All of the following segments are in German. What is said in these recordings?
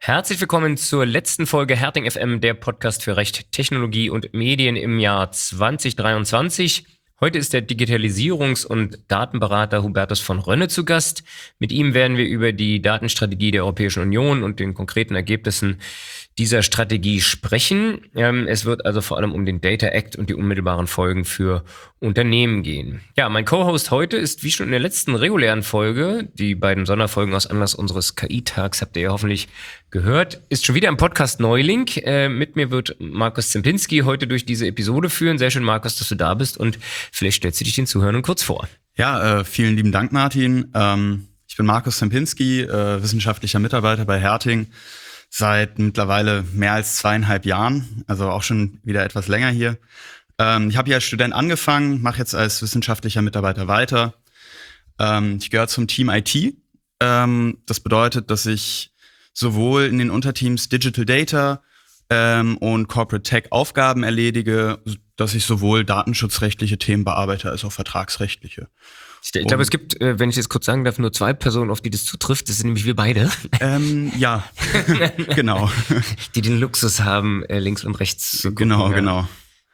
Herzlich willkommen zur letzten Folge Herting FM, der Podcast für Recht, Technologie und Medien im Jahr 2023. Heute ist der Digitalisierungs- und Datenberater Hubertus von Rönne zu Gast. Mit ihm werden wir über die Datenstrategie der Europäischen Union und den konkreten Ergebnissen dieser Strategie sprechen. Es wird also vor allem um den Data Act und die unmittelbaren Folgen für Unternehmen gehen. Ja, mein Co-Host heute ist wie schon in der letzten regulären Folge, die beiden Sonderfolgen aus Anlass unseres KI-Tags habt ihr ja hoffentlich gehört, ist schon wieder im Podcast Neuling. Mit mir wird Markus Zempinski heute durch diese Episode führen. Sehr schön, Markus, dass du da bist und vielleicht stellst du dich den Zuhörern kurz vor. Ja, vielen lieben Dank, Martin. Ich bin Markus Zempinski, wissenschaftlicher Mitarbeiter bei Herting seit mittlerweile mehr als 2,5 Jahren, also auch schon wieder etwas länger hier. Ich habe hier als Student angefangen, mache jetzt als wissenschaftlicher Mitarbeiter weiter. Ich gehöre zum Team IT. Das bedeutet, dass ich sowohl in den Unterteams Digital Data und Corporate Tech Aufgaben erledige, dass ich sowohl datenschutzrechtliche Themen bearbeite als auch vertragsrechtliche. Ich glaube, es gibt, wenn ich jetzt kurz sagen darf, nur 2 Personen, auf die das zutrifft. Das sind nämlich wir beide. Ja, genau. Die den Luxus haben, links und rechts zu gucken. Genau.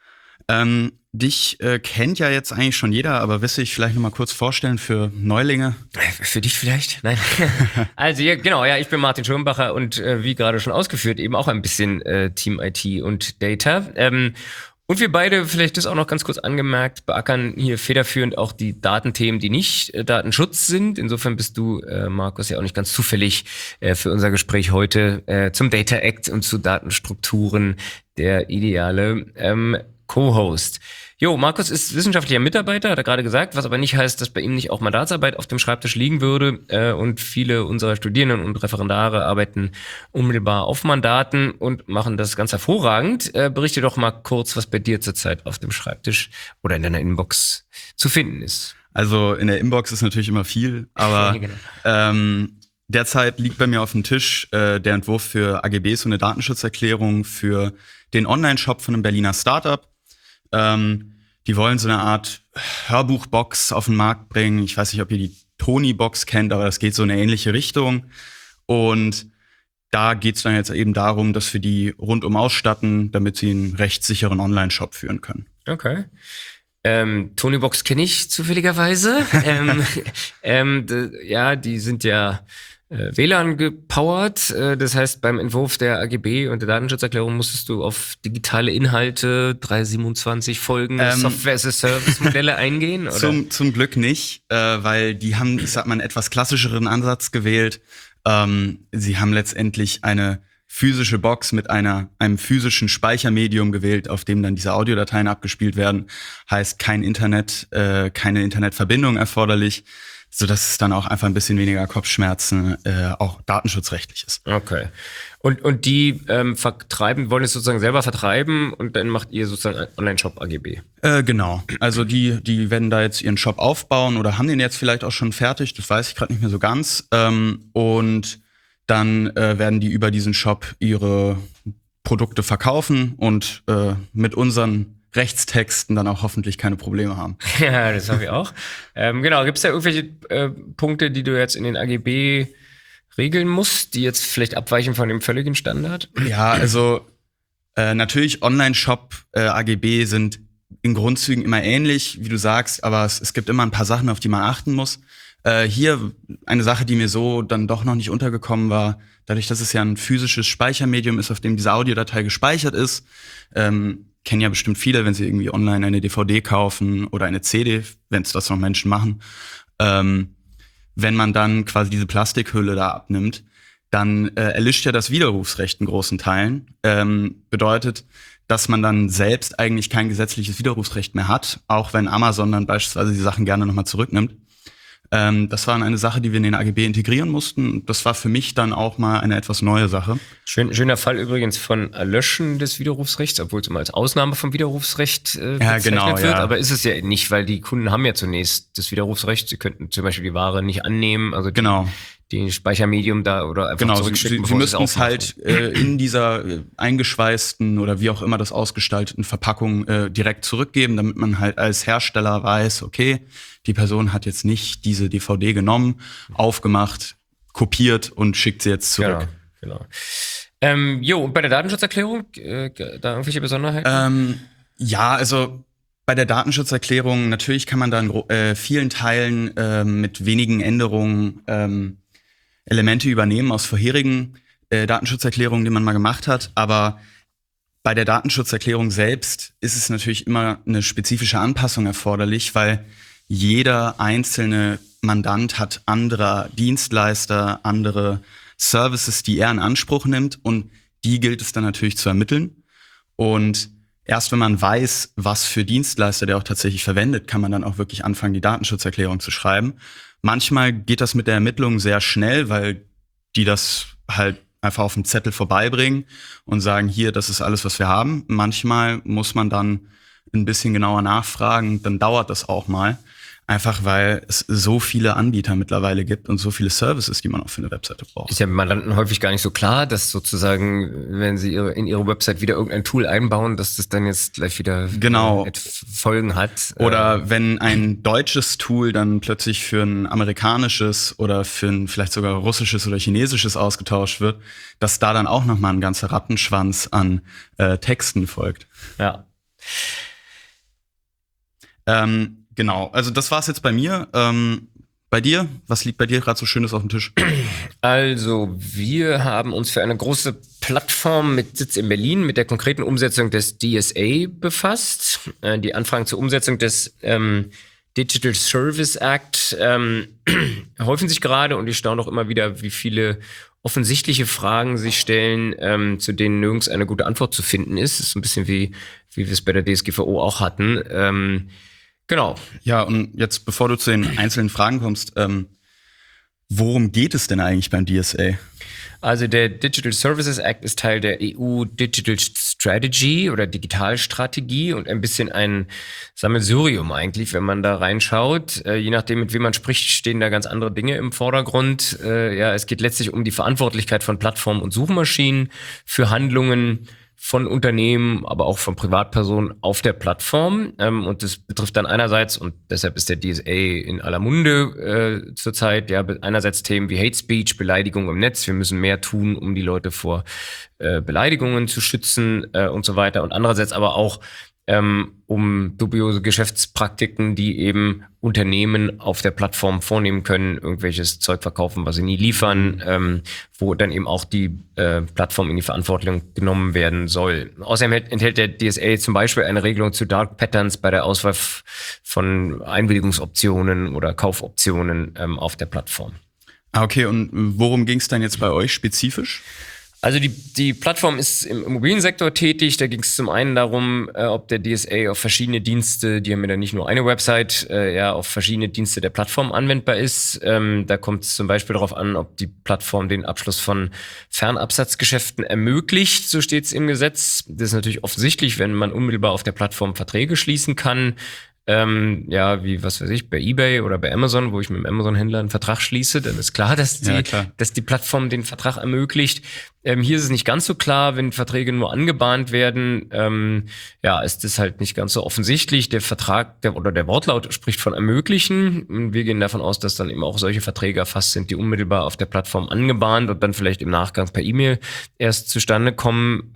Dich kennt ja jetzt eigentlich schon jeder, aber willst du dich vielleicht noch mal kurz vorstellen für Neulinge? Für dich vielleicht? Nein. Also ja, genau, ja, ich bin Martin Schirmbacher und wie gerade schon ausgeführt, eben auch ein bisschen Team IT und Data. Und wir beide, vielleicht das auch noch ganz kurz angemerkt, beackern hier federführend auch die Datenthemen, die nicht Datenschutz sind. Insofern bist du, Markus, ja auch nicht ganz zufällig für unser Gespräch heute zum Data Act und zu Datenstrukturen der ideale Co-Host. Jo, Markus ist wissenschaftlicher Mitarbeiter, hat er gerade gesagt, was aber nicht heißt, dass bei ihm nicht auch Mandatsarbeit auf dem Schreibtisch liegen würde. Und viele unserer Studierenden und Referendare arbeiten unmittelbar auf Mandaten und machen das ganz hervorragend. Berichte doch mal kurz, was bei dir zurzeit auf dem Schreibtisch oder in deiner Inbox zu finden ist. Also in der Inbox ist natürlich immer viel, aber derzeit liegt bei mir auf dem Tisch der Entwurf für AGBs und eine Datenschutzerklärung für den Online-Shop von einem Berliner Startup. Die wollen so eine Art Hörbuchbox auf den Markt bringen. Ich weiß nicht, ob ihr die Tony-Box kennt, aber das geht so in eine ähnliche Richtung. Und da geht es dann jetzt eben darum, dass wir die rundum ausstatten, damit sie einen rechtssicheren Online-Shop führen können. Okay. Tony-Box kenne ich zufälligerweise. Ja, die sind ja WLAN gepowert. Das heißt, beim Entwurf der AGB und der Datenschutzerklärung musstest du auf digitale Inhalte 327 Folgen Software-as-a-Service-Modelle eingehen? Oder? Zum Glück nicht, weil die haben, ich sag mal, einen etwas klassischeren Ansatz gewählt. Sie haben letztendlich eine physische Box mit einem physischen Speichermedium gewählt, auf dem dann diese Audiodateien abgespielt werden. Heißt kein Internet, keine Internetverbindung erforderlich, sodass es dann auch einfach ein bisschen weniger Kopfschmerzen auch datenschutzrechtlich ist. Okay. Und die wollen es sozusagen selber vertreiben und dann macht ihr sozusagen einen Online-Shop AGB? Genau. Also die werden da jetzt ihren Shop aufbauen oder haben den jetzt vielleicht auch schon fertig, das weiß ich gerade nicht mehr so ganz. Und dann werden die über diesen Shop ihre Produkte verkaufen und mit unseren Rechtstexten dann auch hoffentlich keine Probleme haben. Ja, das habe ich auch. Genau, gibt es da irgendwelche Punkte, die du jetzt in den AGB regeln musst, die jetzt vielleicht abweichen von dem völligen Standard? Ja, also natürlich Online-Shop AGB sind in Grundzügen immer ähnlich, wie du sagst, aber es gibt immer ein paar Sachen, auf die man achten muss. Hier eine Sache, die mir so dann doch noch nicht untergekommen war, dadurch, dass es ja ein physisches Speichermedium ist, auf dem diese Audiodatei gespeichert ist, kennen ja bestimmt viele, wenn sie irgendwie online eine DVD kaufen oder eine CD, wenn es das noch Menschen machen. Wenn man dann quasi diese Plastikhülle da abnimmt, dann erlischt ja das Widerrufsrecht in großen Teilen. Bedeutet, dass man dann selbst eigentlich kein gesetzliches Widerrufsrecht mehr hat, auch wenn Amazon dann beispielsweise die Sachen gerne nochmal zurücknimmt. Das war eine Sache, die wir in den AGB integrieren mussten. Das war für mich dann auch mal eine etwas neue Sache. Schöner Fall übrigens von Erlöschen des Widerrufsrechts, obwohl es immer als Ausnahme vom Widerrufsrecht bezeichnet wird. Ja. Aber ist es ja nicht, weil die Kunden haben ja zunächst das Widerrufsrecht. Sie könnten zum Beispiel die Ware nicht annehmen, also die Speichermedium da oder einfach zurückschicken. Sie müssten es halt in dieser eingeschweißten oder wie auch immer das ausgestalteten Verpackung direkt zurückgeben, damit man halt als Hersteller weiß, okay, die Person hat jetzt nicht diese DVD genommen, aufgemacht, kopiert und schickt sie jetzt zurück. Genau. Und bei der Datenschutzerklärung, da irgendwelche Besonderheiten? Ja, also bei der Datenschutzerklärung, natürlich kann man da in vielen Teilen mit wenigen Änderungen Elemente übernehmen aus vorherigen Datenschutzerklärungen, die man mal gemacht hat. Aber bei der Datenschutzerklärung selbst ist es natürlich immer eine spezifische Anpassung erforderlich, weil jeder einzelne Mandant hat andere Dienstleister, andere Services, die er in Anspruch nimmt, und die gilt es dann natürlich zu ermitteln. Und erst wenn man weiß, was für Dienstleister der auch tatsächlich verwendet, kann man dann auch wirklich anfangen, die Datenschutzerklärung zu schreiben. Manchmal geht das mit der Ermittlung sehr schnell, weil die das halt einfach auf dem Zettel vorbeibringen und sagen, hier, das ist alles, was wir haben. Manchmal muss man dann ein bisschen genauer nachfragen, dann dauert das auch mal. Einfach weil es so viele Anbieter mittlerweile gibt und so viele Services, die man auch für eine Webseite braucht. Ist ja Mandanten häufig gar nicht so klar, dass sozusagen, wenn sie in ihre Website wieder irgendein Tool einbauen, dass das dann jetzt gleich wieder Folgen hat. Oder wenn ein deutsches Tool dann plötzlich für ein amerikanisches oder für ein vielleicht sogar russisches oder chinesisches ausgetauscht wird, dass da dann auch nochmal ein ganzer Rattenschwanz an Texten folgt. Ja. Genau, also das war's jetzt bei mir. Bei dir? Was liegt bei dir gerade so Schönes auf dem Tisch? Also, wir haben uns für eine große Plattform mit Sitz in Berlin mit der konkreten Umsetzung des DSA befasst. Die Anfragen zur Umsetzung des Digital Service Act häufen sich gerade, und ich staune auch immer wieder, wie viele offensichtliche Fragen sich stellen, zu denen nirgends eine gute Antwort zu finden ist. Das ist ein bisschen wie wir es bei der DSGVO auch hatten. Genau. Ja, und jetzt, bevor du zu den einzelnen Fragen kommst, worum geht es denn eigentlich beim DSA? Also der Digital Services Act ist Teil der EU Digital Strategy oder Digitalstrategie und ein bisschen ein Sammelsurium eigentlich, wenn man da reinschaut. Je nachdem, mit wem man spricht, stehen da ganz andere Dinge im Vordergrund. Es geht letztlich um die Verantwortlichkeit von Plattformen und Suchmaschinen für Handlungen von Unternehmen, aber auch von Privatpersonen auf der Plattform. Und das betrifft dann einerseits, und deshalb ist der DSA in aller Munde zurzeit, ja, einerseits Themen wie Hate Speech, Beleidigung im Netz. Wir müssen mehr tun, um die Leute vor Beleidigungen zu schützen und so weiter. Und andererseits aber auch um dubiose Geschäftspraktiken, die eben Unternehmen auf der Plattform vornehmen können, irgendwelches Zeug verkaufen, was sie nie liefern, wo dann eben auch die Plattform in die Verantwortung genommen werden soll. Außerdem enthält der DSA zum Beispiel eine Regelung zu Dark Patterns bei der Auswahl von Einwilligungsoptionen oder Kaufoptionen auf der Plattform. Okay, und worum ging es dann jetzt bei euch spezifisch? Also die Plattform ist im Immobiliensektor tätig. Da ging es zum einen darum, ob der DSA auf verschiedene Dienste, die haben ja dann nicht nur eine Website, auf verschiedene Dienste der Plattform anwendbar ist. Da kommt es zum Beispiel darauf an, ob die Plattform den Abschluss von Fernabsatzgeschäften ermöglicht. So steht es im Gesetz. Das ist natürlich offensichtlich, wenn man unmittelbar auf der Plattform Verträge schließen kann. Wie, was weiß ich, bei eBay oder bei Amazon, wo ich mit dem Amazon-Händler einen Vertrag schließe, dann ist klar, dass die Plattform den Vertrag ermöglicht. Hier ist es nicht ganz so klar, wenn Verträge nur angebahnt werden, ist das halt nicht ganz so offensichtlich. Der Vertrag, der Wortlaut spricht von ermöglichen. Und wir gehen davon aus, dass dann eben auch solche Verträge erfasst sind, die unmittelbar auf der Plattform angebahnt und dann vielleicht im Nachgang per E-Mail erst zustande kommen.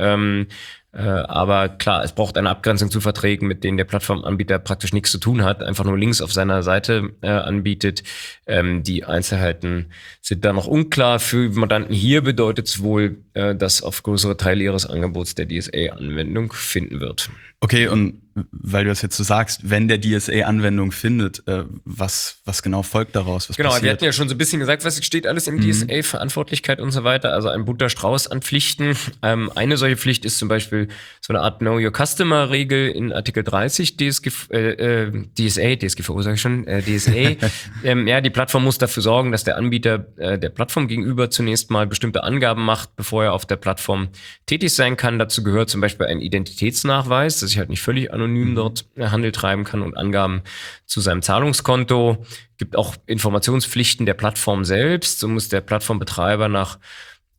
Aber klar, es braucht eine Abgrenzung zu Verträgen, mit denen der Plattformanbieter praktisch nichts zu tun hat, einfach nur Links auf seiner Seite anbietet. Die Einzelheiten sind da noch unklar. Für Mandanten hier bedeutet es wohl, dass auf größere Teile ihres Angebots der DSA Anwendung finden wird. Okay, und weil du das jetzt so sagst, wenn der DSA Anwendung findet, was genau folgt daraus? Was passiert? Wir hatten ja schon so ein bisschen gesagt, was steht alles im DSA, Verantwortlichkeit und so weiter, also ein bunter Strauß an Pflichten. Eine solche Pflicht ist zum Beispiel so eine Art Know Your Customer Regel in Artikel 30 DSGVO sage ich schon, DSA. Die Plattform muss dafür sorgen, dass der Anbieter der Plattform gegenüber zunächst mal bestimmte Angaben macht, bevor er auf der Plattform tätig sein kann. Dazu gehört zum Beispiel ein Identitätsnachweis, dass ich halt nicht völlig anonym dort Handel treiben kann, und Angaben zu seinem Zahlungskonto. Gibt auch Informationspflichten der Plattform selbst. So muss der Plattformbetreiber nach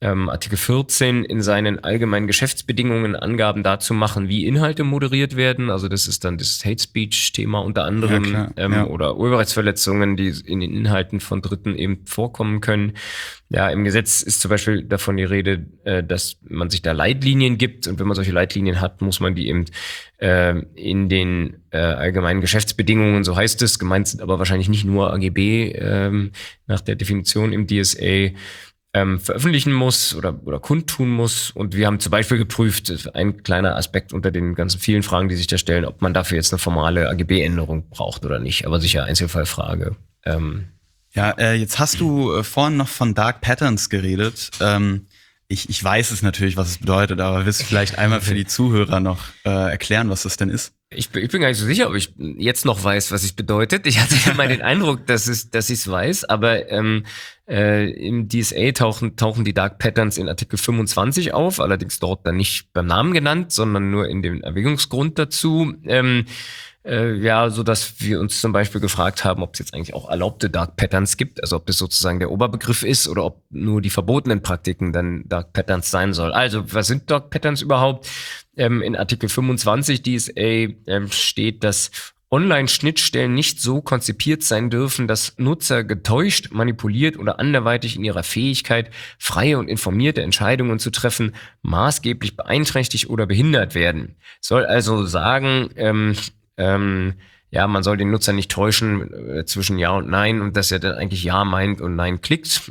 Artikel 14 in seinen allgemeinen Geschäftsbedingungen Angaben dazu machen, wie Inhalte moderiert werden. Also das ist dann das Hate Speech-Thema unter anderem oder Urheberrechtsverletzungen, die in den Inhalten von Dritten eben vorkommen können. Ja, im Gesetz ist zum Beispiel davon die Rede, dass man sich da Leitlinien gibt, und wenn man solche Leitlinien hat, muss man die eben in den allgemeinen Geschäftsbedingungen, so heißt es, gemeint sind aber wahrscheinlich nicht nur AGB nach der Definition im DSA, veröffentlichen muss oder kundtun muss. Und wir haben zum Beispiel geprüft, ein kleiner Aspekt unter den ganzen vielen Fragen, die sich da stellen, ob man dafür jetzt eine formale AGB-Änderung braucht oder nicht. Aber sicher Einzelfallfrage. Jetzt hast du vorhin noch von Dark Patterns geredet. Ich weiß es natürlich, was es bedeutet, aber willst du vielleicht einmal für die Zuhörer noch erklären, was das denn ist? Ich bin gar nicht so sicher, ob ich jetzt noch weiß, was es bedeutet. Ich hatte ja mal den Eindruck, dass ich es weiß, aber im DSA tauchen die Dark Patterns in Artikel 25 auf, allerdings dort dann nicht beim Namen genannt, sondern nur in dem Erwägungsgrund dazu. So dass wir uns zum Beispiel gefragt haben, ob es jetzt eigentlich auch erlaubte Dark Patterns gibt, also ob das sozusagen der Oberbegriff ist oder ob nur die verbotenen Praktiken dann Dark Patterns sein soll. Also, was sind Dark Patterns überhaupt? In Artikel 25 DSA steht, dass Online-Schnittstellen nicht so konzipiert sein dürfen, dass Nutzer getäuscht, manipuliert oder anderweitig in ihrer Fähigkeit, freie und informierte Entscheidungen zu treffen, maßgeblich beeinträchtigt oder behindert werden. Soll also sagen, man soll den Nutzer nicht täuschen zwischen Ja und Nein, und dass er dann eigentlich Ja meint und Nein klickt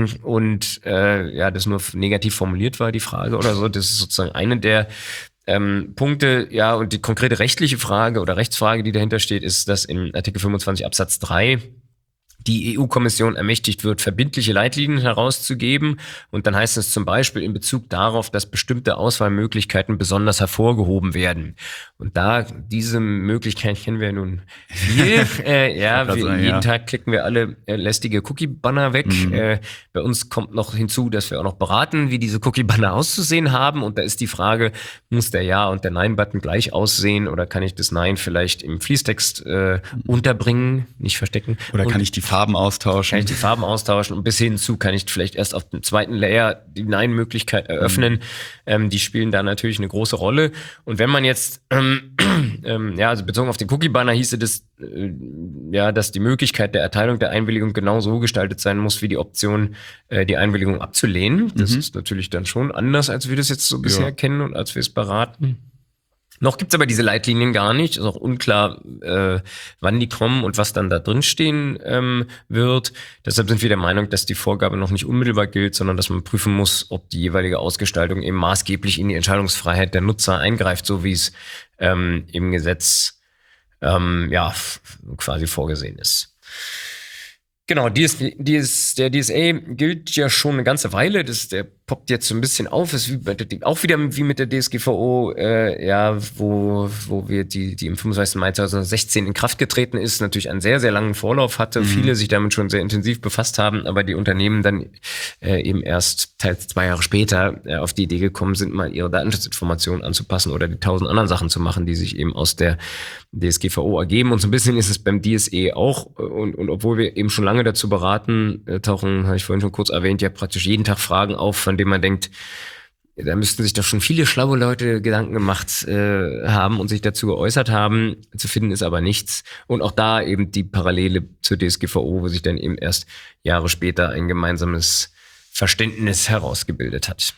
das nur negativ formuliert war, die Frage oder so. Das ist sozusagen eine der Punkte. Ja, und die konkrete rechtliche Frage oder Rechtsfrage, die dahinter steht, ist, dass in Artikel 25 Absatz 3 die EU-Kommission ermächtigt wird, verbindliche Leitlinien herauszugeben. Und dann heißt es zum Beispiel in Bezug darauf, dass bestimmte Auswahlmöglichkeiten besonders hervorgehoben werden. Und da diese Möglichkeit kennen wir nun viel. Jeden Tag klicken wir alle lästige Cookie-Banner weg. Bei uns kommt noch hinzu, dass wir auch noch beraten, wie diese Cookie-Banner auszusehen haben. Und da ist die Frage, muss der Ja- und der Nein-Button gleich aussehen, oder kann ich das Nein vielleicht im Fließtext unterbringen, nicht verstecken? Oder kann ich die Farben austauschen? Kann ich die Farben austauschen, und bis hin zu kann ich vielleicht erst auf dem zweiten Layer die Nein-Möglichkeit eröffnen. Die spielen da natürlich eine große Rolle. Und wenn man jetzt, also bezogen auf den Cookie-Banner hieße das, dass die Möglichkeit der Erteilung der Einwilligung genau so gestaltet sein muss, wie die Option, die Einwilligung abzulehnen. Das ist natürlich dann schon anders, als wir das jetzt so bisher kennen und als wir es beraten. Noch gibt's aber diese Leitlinien gar nicht. Ist auch unklar, wann die kommen und was dann da drin stehen wird. Deshalb sind wir der Meinung, dass die Vorgabe noch nicht unmittelbar gilt, sondern dass man prüfen muss, ob die jeweilige Ausgestaltung eben maßgeblich in die Entscheidungsfreiheit der Nutzer eingreift, so wie es im Gesetz quasi vorgesehen ist. Genau, der DSA gilt ja schon eine ganze Weile. Der poppt jetzt so ein bisschen auf, ist auch wieder wie mit der DSGVO, wo wir die im 25. Mai 2016 in Kraft getreten ist, natürlich einen sehr, sehr langen Vorlauf hatte, viele sich damit schon sehr intensiv befasst haben, aber die Unternehmen dann eben erst teils 2 Jahre später auf die Idee gekommen sind, mal ihre Datenschutzinformationen anzupassen oder die 1000 anderen Sachen zu machen, die sich eben aus der DSGVO ergeben. Und so ein bisschen ist es beim DSA auch, und obwohl wir eben schon lange dazu beraten, tauchen, habe ich vorhin schon kurz erwähnt, ja praktisch jeden Tag Fragen auf, von denen man denkt, da müssten sich doch schon viele schlaue Leute Gedanken gemacht haben und sich dazu geäußert haben. Zu finden ist aber nichts. Und auch da eben die Parallele zur DSGVO, wo sich dann eben erst Jahre später ein gemeinsames Verständnis herausgebildet hat.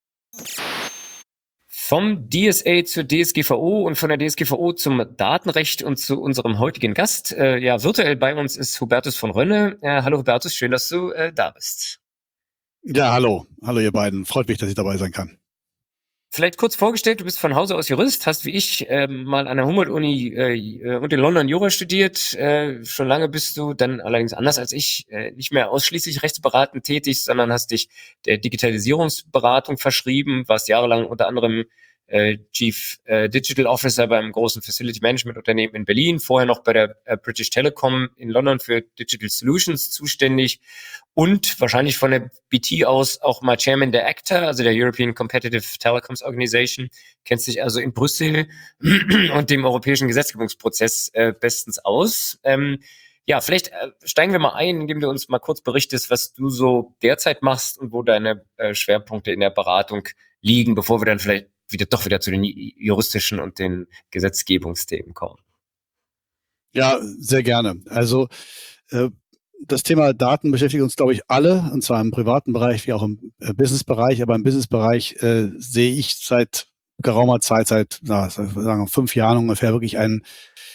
Vom DSA zur DSGVO und von der DSGVO zum Datenrecht und zu unserem heutigen Gast. Virtuell bei uns ist Hubertus von Rönne. Hallo Hubertus, schön, dass du da bist. Ja, hallo. Hallo ihr beiden. Freut mich, dass ich dabei sein kann. Vielleicht kurz vorgestellt, du bist von Hause aus Jurist, hast wie ich mal an der Humboldt-Uni und in London Jura studiert. Schon lange bist du dann allerdings anders als ich nicht mehr ausschließlich rechtsberatend tätig, sondern hast dich der Digitalisierungsberatung verschrieben, warst jahrelang unter anderem Chief Digital Officer beim großen Facility Management Unternehmen in Berlin, vorher noch bei der British Telecom in London für Digital Solutions zuständig und wahrscheinlich von der BT aus auch mal Chairman der ACTA, also der European Competitive Telecoms Organization, kennst dich also in Brüssel und dem europäischen Gesetzgebungsprozess bestens aus. Ja, vielleicht steigen wir mal ein, indem du uns mal kurz berichtest, was du so derzeit machst und wo deine Schwerpunkte in der Beratung liegen, bevor wir dann vielleicht wieder zu den juristischen und den Gesetzgebungsthemen kommen. Ja, sehr gerne. Also das Thema Daten beschäftigt uns, glaube ich, alle, und zwar im privaten Bereich wie auch im Businessbereich. Aber im Businessbereich sehe ich seit geraumer Zeit, seit sagen wir, 5 Jahren ungefähr, wirklich einen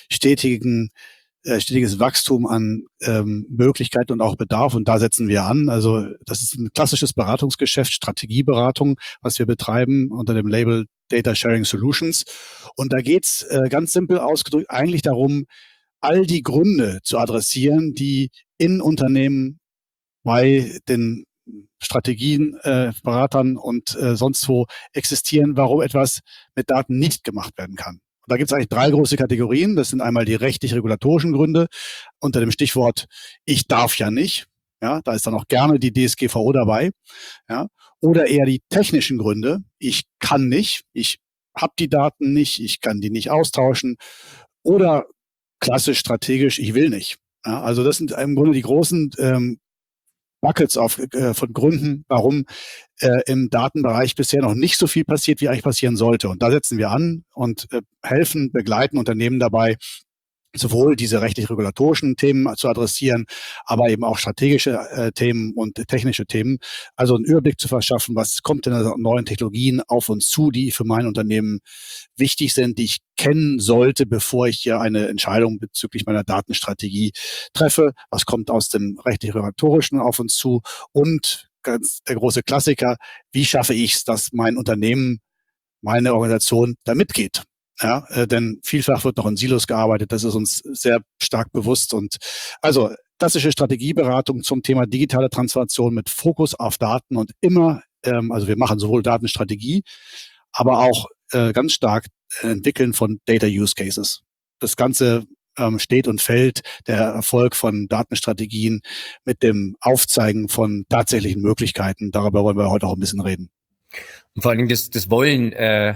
stetiges Wachstum an Möglichkeiten und auch Bedarf. Und da setzen wir an. Also das ist ein klassisches Beratungsgeschäft, Strategieberatung, was wir betreiben unter dem Label Data Sharing Solutions. Und da geht's ganz simpel ausgedrückt eigentlich darum, all die Gründe zu adressieren, die in Unternehmen bei den Strategien, Beratern und sonst wo existieren, warum etwas mit Daten nicht gemacht werden kann. Und da gibt es eigentlich 3 große Kategorien. Das sind einmal die rechtlich-regulatorischen Gründe unter dem Stichwort ich darf ja nicht. Ja, da ist dann auch gerne die DSGVO dabei. Ja, oder eher die technischen Gründe. Ich kann nicht, ich habe die Daten nicht, ich kann die nicht austauschen. Oder klassisch strategisch, ich will nicht. Ja, also das sind im Grunde die großen Buckets von Gründen, warum im Datenbereich bisher noch nicht so viel passiert, wie eigentlich passieren sollte. Und da setzen wir an und helfen, begleiten Unternehmen dabei, sowohl diese rechtlich-regulatorischen Themen zu adressieren, aber eben auch strategische Themen und technische Themen. Also einen Überblick zu verschaffen, was kommt denn an neuen Technologien auf uns zu, die für mein Unternehmen wichtig sind, die ich kennen sollte, bevor ich hier eine Entscheidung bezüglich meiner Datenstrategie treffe. Was kommt aus dem rechtlich-regulatorischen auf uns zu? Und ganz der große Klassiker, wie schaffe ich es, dass mein Unternehmen, meine Organisation da mitgeht? Ja, denn vielfach wird noch in Silos gearbeitet. Das ist uns sehr stark bewusst. Und also klassische Strategieberatung zum Thema digitale Transformation mit Fokus auf Daten und immer, also wir machen sowohl Datenstrategie, aber auch ganz stark Entwickeln von Data Use Cases. Das Ganze steht und fällt der Erfolg von Datenstrategien mit dem Aufzeigen von tatsächlichen Möglichkeiten. Darüber wollen wir heute auch ein bisschen reden. Und vor allen Dingen das Wollen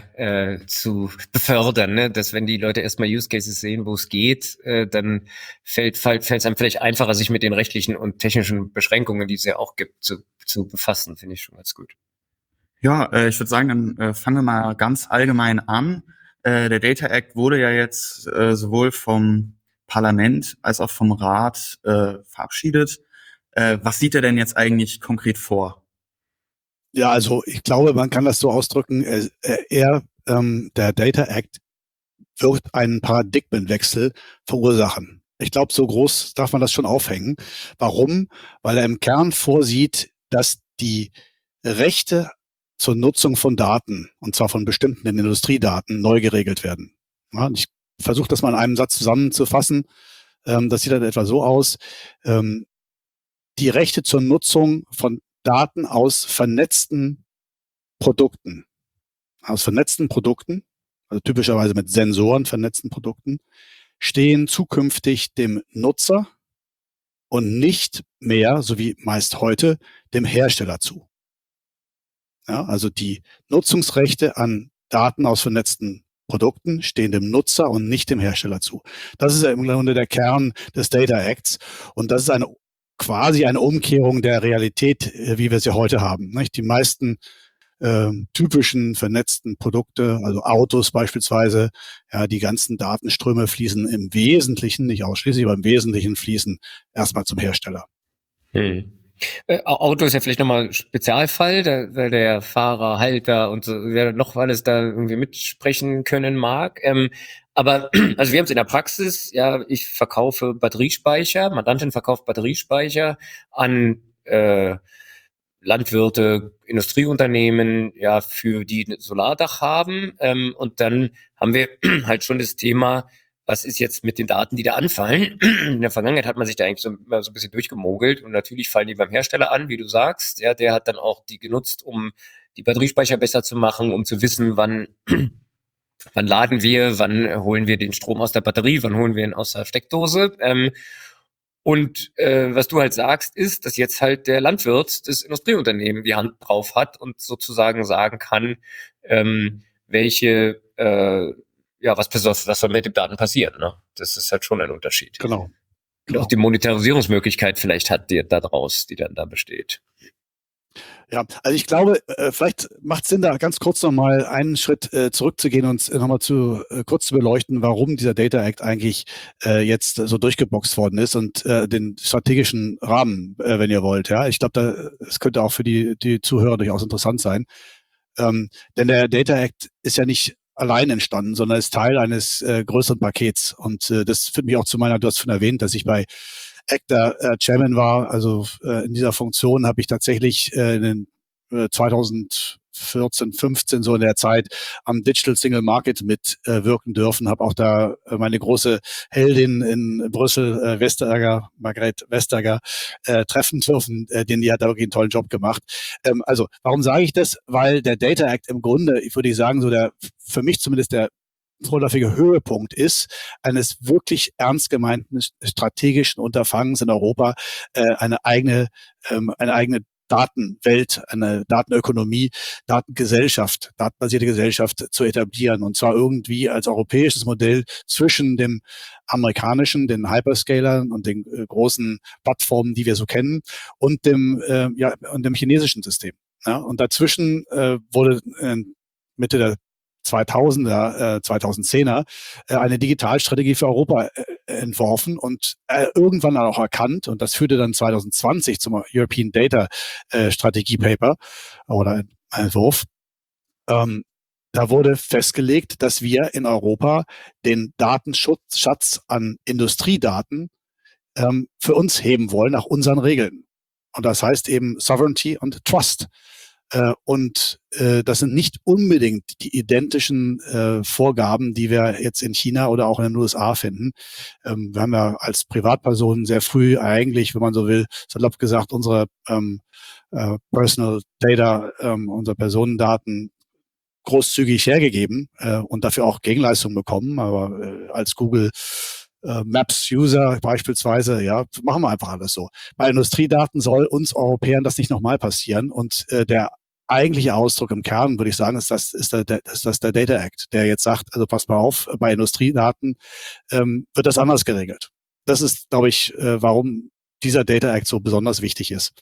zu befördern, ne? Dass wenn die Leute erstmal Use Cases sehen, wo es geht, dann fällt es einem vielleicht einfacher, sich mit den rechtlichen und technischen Beschränkungen, die es ja auch gibt, zu befassen, finde ich schon ganz gut. Ja, ich würde sagen, dann fangen wir mal ganz allgemein an. Der Data Act wurde ja jetzt sowohl vom Parlament als auch vom Rat verabschiedet. Was sieht er denn jetzt eigentlich konkret vor? Ja, also ich glaube, man kann das so ausdrücken, der Data Act wird einen Paradigmenwechsel verursachen. Ich glaube, so groß darf man das schon aufhängen. Warum? Weil er im Kern vorsieht, dass die Rechte zur Nutzung von Daten, und zwar von bestimmten Industriedaten, neu geregelt werden. Ja, ich versuche das mal in einem Satz zusammenzufassen. Das sieht dann etwa so aus. Die Rechte zur Nutzung von Daten aus vernetzten Produkten, also typischerweise mit Sensoren vernetzten Produkten, stehen zukünftig dem Nutzer und nicht mehr, so wie meist heute, dem Hersteller zu. Ja, also die Nutzungsrechte an Daten aus vernetzten Produkten stehen dem Nutzer und nicht dem Hersteller zu. Das ist ja im Grunde der Kern des Data Acts. Und das ist quasi eine Umkehrung der Realität, wie wir sie heute haben. Nicht? Die meisten typischen vernetzten Produkte, also Autos beispielsweise, ja, die ganzen Datenströme fließen im Wesentlichen, nicht ausschließlich, aber im Wesentlichen fließen erstmal zum Hersteller. Auto ist ja vielleicht nochmal ein Spezialfall, weil der Fahrer, Halter und so, wer noch alles da irgendwie mitsprechen können mag. Aber also wir haben es in der Praxis, ja, ich verkaufe Batteriespeicher, Mandantin verkauft Batteriespeicher an Landwirte, Industrieunternehmen, ja, für die ein Solardach haben. Und dann haben wir halt schon das Thema, was ist jetzt mit den Daten, die da anfallen? In der Vergangenheit hat man sich da eigentlich so ein bisschen durchgemogelt und natürlich fallen die beim Hersteller an, wie du sagst. Ja, der hat dann auch die genutzt, um die Batteriespeicher besser zu machen, um zu wissen, wann laden wir, wann holen wir den Strom aus der Batterie, wann holen wir ihn aus der Steckdose. Und was du halt sagst, ist, dass jetzt halt der Landwirt, das Industrieunternehmen, die Hand drauf hat und sozusagen sagen kann, was soll mit den Daten passieren. Ne? Das ist halt schon ein Unterschied. Genau. Und auch die Monetarisierungsmöglichkeit vielleicht hat, die daraus, die dann da besteht. Ja, also ich glaube, vielleicht macht es Sinn, da ganz kurz nochmal einen Schritt zurückzugehen und nochmal kurz zu beleuchten, warum dieser Data Act eigentlich jetzt so durchgeboxt worden ist und den strategischen Rahmen, wenn ihr wollt. Ja, ich glaube, es könnte auch für die Zuhörer durchaus interessant sein. Denn der Data Act ist ja nicht allein entstanden, sondern ist Teil eines größeren Pakets. Und das führt mich auch zu du hast schon erwähnt, dass ich bei ACTA Chairman war. Also in dieser Funktion habe ich tatsächlich in den 2014, 15 so in der Zeit am Digital Single Market mitwirken dürfen. Habe auch da meine große Heldin in Brüssel, Margrethe Vestager, treffen dürfen. Die hat da wirklich einen tollen Job gemacht. Also warum sage ich das? Weil der Data Act im Grunde, ich würde sagen, so für mich zumindest der vorläufige Höhepunkt ist eines wirklich ernst gemeinten strategischen Unterfangens in Europa, eine eigene Datenwelt, eine Datenökonomie, Datengesellschaft, datenbasierte Gesellschaft zu etablieren. Und zwar irgendwie als europäisches Modell zwischen dem amerikanischen, den Hyperscalern und den großen Plattformen, die wir so kennen, und und dem chinesischen System. Ja, und dazwischen wurde Mitte der 2010er eine Digitalstrategie für Europa entworfen und irgendwann auch erkannt, und das führte dann 2020 zum European Data Strategie Paper oder Entwurf. Da wurde festgelegt, dass wir in Europa den Datenschatz an Industriedaten für uns heben wollen nach unseren Regeln. Und das heißt eben Sovereignty und Trust. Und das sind nicht unbedingt die identischen Vorgaben, die wir jetzt in China oder auch in den USA finden. Wir haben ja als Privatpersonen sehr früh eigentlich, wenn man so will, salopp gesagt, unsere Personal Data, unsere Personendaten großzügig hergegeben und dafür auch Gegenleistungen bekommen. Aber als Google Maps-User beispielsweise, ja, machen wir einfach alles so. Bei Industriedaten soll uns Europäern das nicht nochmal passieren. Und der eigentliche Ausdruck im Kern, würde ich sagen, ist das der Data Act, der jetzt sagt, also passt mal auf, bei Industriedaten wird das anders geregelt. Das ist, glaube ich, warum dieser Data Act so besonders wichtig ist.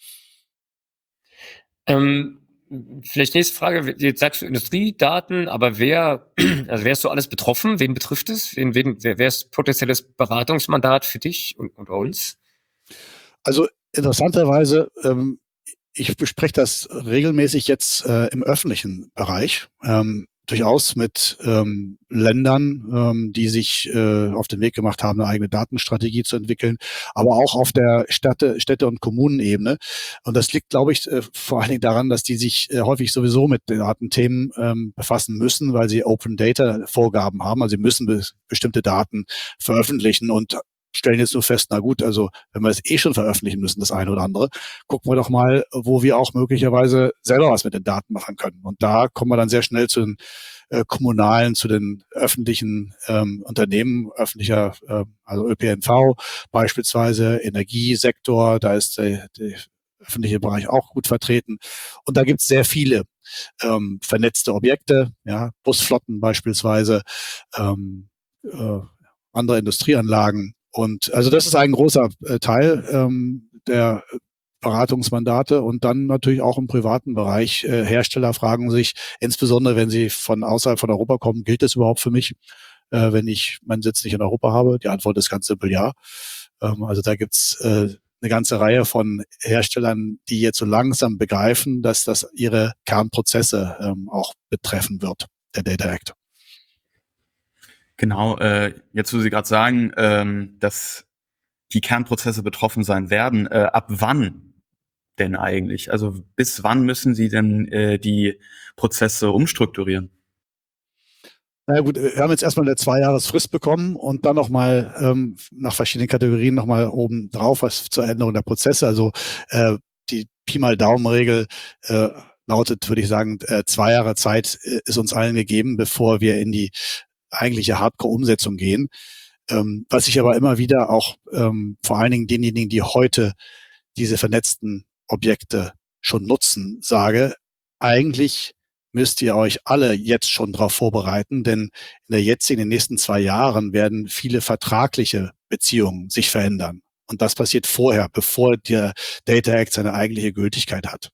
Vielleicht nächste Frage, jetzt sagst du Industriedaten, aber wer ist so alles betroffen? Wen betrifft es? Wer ist potenzielles Beratungsmandat für dich und uns? Also interessanterweise, ich bespreche das regelmäßig jetzt im öffentlichen Bereich, durchaus mit Ländern, die sich auf den Weg gemacht haben, eine eigene Datenstrategie zu entwickeln, aber auch auf der Städte- und Kommunenebene. Und das liegt, glaube ich, vor allen Dingen daran, dass die sich häufig sowieso mit den Datenthemen befassen müssen, weil sie Open Data Vorgaben haben. Also sie müssen bestimmte Daten veröffentlichen und stellen jetzt nur fest, na gut, also wenn wir es schon veröffentlichen müssen, das eine oder andere, gucken wir doch mal, wo wir auch möglicherweise selber was mit den Daten machen können. Und da kommen wir dann sehr schnell zu den kommunalen, zu den öffentlichen Unternehmen, also ÖPNV beispielsweise, Energiesektor, da ist der öffentliche Bereich auch gut vertreten. Und da gibt es sehr viele vernetzte Objekte, ja, Busflotten beispielsweise, andere Industrieanlagen. Und also das ist ein großer Teil der Beratungsmandate und dann natürlich auch im privaten Bereich. Hersteller fragen sich, insbesondere wenn sie von außerhalb von Europa kommen, gilt das überhaupt für mich, wenn ich meinen Sitz nicht in Europa habe? Die Antwort ist ganz simpel ja. Also da gibt's eine ganze Reihe von Herstellern, die jetzt so langsam begreifen, dass das ihre Kernprozesse auch betreffen wird, der Data Act. Genau, jetzt wo Sie gerade sagen, dass die Kernprozesse betroffen sein werden, ab wann denn eigentlich? Also bis wann müssen Sie denn die Prozesse umstrukturieren? Na gut, wir haben jetzt erstmal eine 2-Jahresfrist bekommen und dann nochmal nach verschiedenen Kategorien nochmal oben drauf was zur Änderung der Prozesse. Also die Pi mal Daumen-Regel lautet, würde ich sagen, 2 Jahre Zeit ist uns allen gegeben, bevor wir in die eigentliche Hardcore-Umsetzung gehen. Was ich aber immer wieder auch vor allen Dingen denjenigen, die heute diese vernetzten Objekte schon nutzen, sage, eigentlich müsst ihr euch alle jetzt schon darauf vorbereiten, denn in den nächsten 2 Jahren werden viele vertragliche Beziehungen sich verändern. Und das passiert vorher, bevor der Data Act seine eigentliche Gültigkeit hat.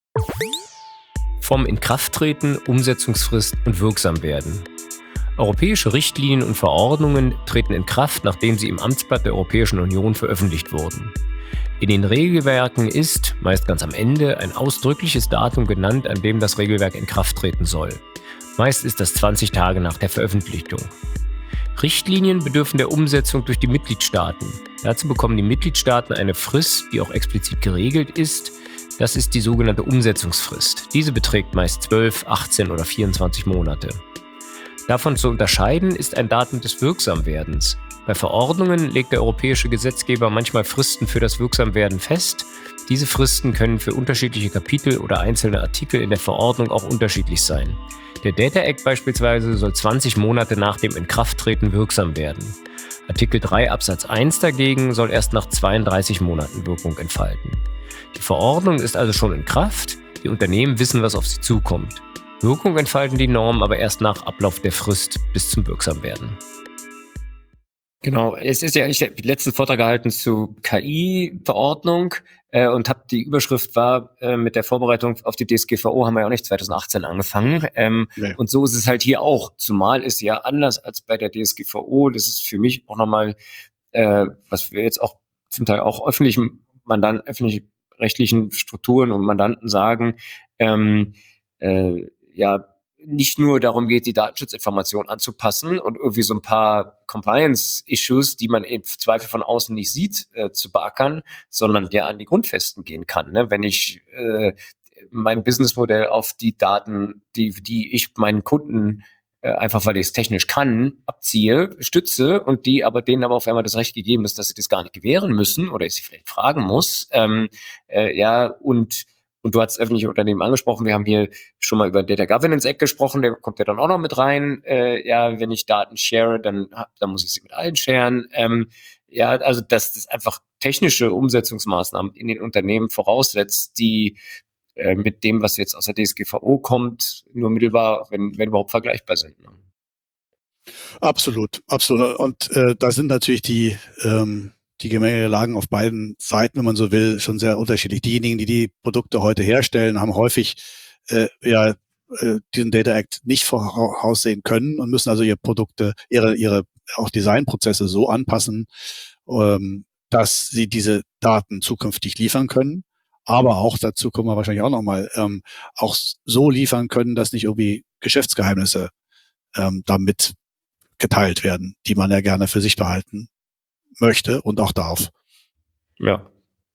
Vom Inkrafttreten, Umsetzungsfrist und Wirksamwerden. Europäische Richtlinien und Verordnungen treten in Kraft, nachdem sie im Amtsblatt der Europäischen Union veröffentlicht wurden. In den Regelwerken ist, meist ganz am Ende, ein ausdrückliches Datum genannt, an dem das Regelwerk in Kraft treten soll. Meist ist das 20 Tage nach der Veröffentlichung. Richtlinien bedürfen der Umsetzung durch die Mitgliedstaaten. Dazu bekommen die Mitgliedstaaten eine Frist, die auch explizit geregelt ist. Das ist die sogenannte Umsetzungsfrist. Diese beträgt meist 12, 18 oder 24 Monate. Davon zu unterscheiden ist ein Datum des Wirksamwerdens. Bei Verordnungen legt der europäische Gesetzgeber manchmal Fristen für das Wirksamwerden fest. Diese Fristen können für unterschiedliche Kapitel oder einzelne Artikel in der Verordnung auch unterschiedlich sein. Der Data Act beispielsweise soll 20 Monate nach dem Inkrafttreten wirksam werden. Artikel 3 Absatz 1 dagegen soll erst nach 32 Monaten Wirkung entfalten. Die Verordnung ist also schon in Kraft, die Unternehmen wissen, was auf sie zukommt. Wirkung entfalten die Normen aber erst nach Ablauf der Frist bis zum Wirksamwerden. Genau, es ist ja, ich habe den letzten Vortrag gehalten zu KI-Verordnung und die Überschrift war, mit der Vorbereitung auf die DSGVO haben wir ja auch nicht 2018 angefangen. Nee. Und so ist es halt hier auch, zumal ist ja anders als bei der DSGVO, das ist für mich auch nochmal, was wir jetzt auch zum Teil auch öffentlich-rechtlichen Strukturen und Mandanten sagen, nicht nur darum geht, die Datenschutzinformation anzupassen und irgendwie so ein paar Compliance-Issues, die man im Zweifel von außen nicht sieht, zu beackern, sondern der an die Grundfesten gehen kann. Ne? Wenn ich mein Businessmodell auf die Daten, die ich meinen Kunden einfach, weil ich es technisch kann, abziehe, stütze und denen aber auf einmal das Recht gegeben ist, dass sie das gar nicht gewähren müssen oder ich sie vielleicht fragen muss, und du hast öffentliche Unternehmen angesprochen. Wir haben hier schon mal über den Data Governance Act gesprochen. Der kommt ja dann auch noch mit rein. Wenn ich Daten share, dann muss ich sie mit allen sharen. Also dass das einfach technische Umsetzungsmaßnahmen in den Unternehmen voraussetzt, die mit dem, was jetzt aus der DSGVO kommt, nur mittelbar, wenn überhaupt vergleichbar sind. Absolut. Und da sind natürlich die Gemengelagen auf beiden Seiten, wenn man so will, schon sehr unterschiedlich. Diejenigen, die die Produkte heute herstellen, haben häufig diesen Data Act nicht voraussehen können und müssen also ihre Produkte, ihre auch Designprozesse so anpassen, dass sie diese Daten zukünftig liefern können. Aber auch, dazu kommen wir wahrscheinlich auch nochmal, auch so liefern können, dass nicht irgendwie Geschäftsgeheimnisse damit geteilt werden, die man ja gerne für sich behalten möchte und auch darf. Ja.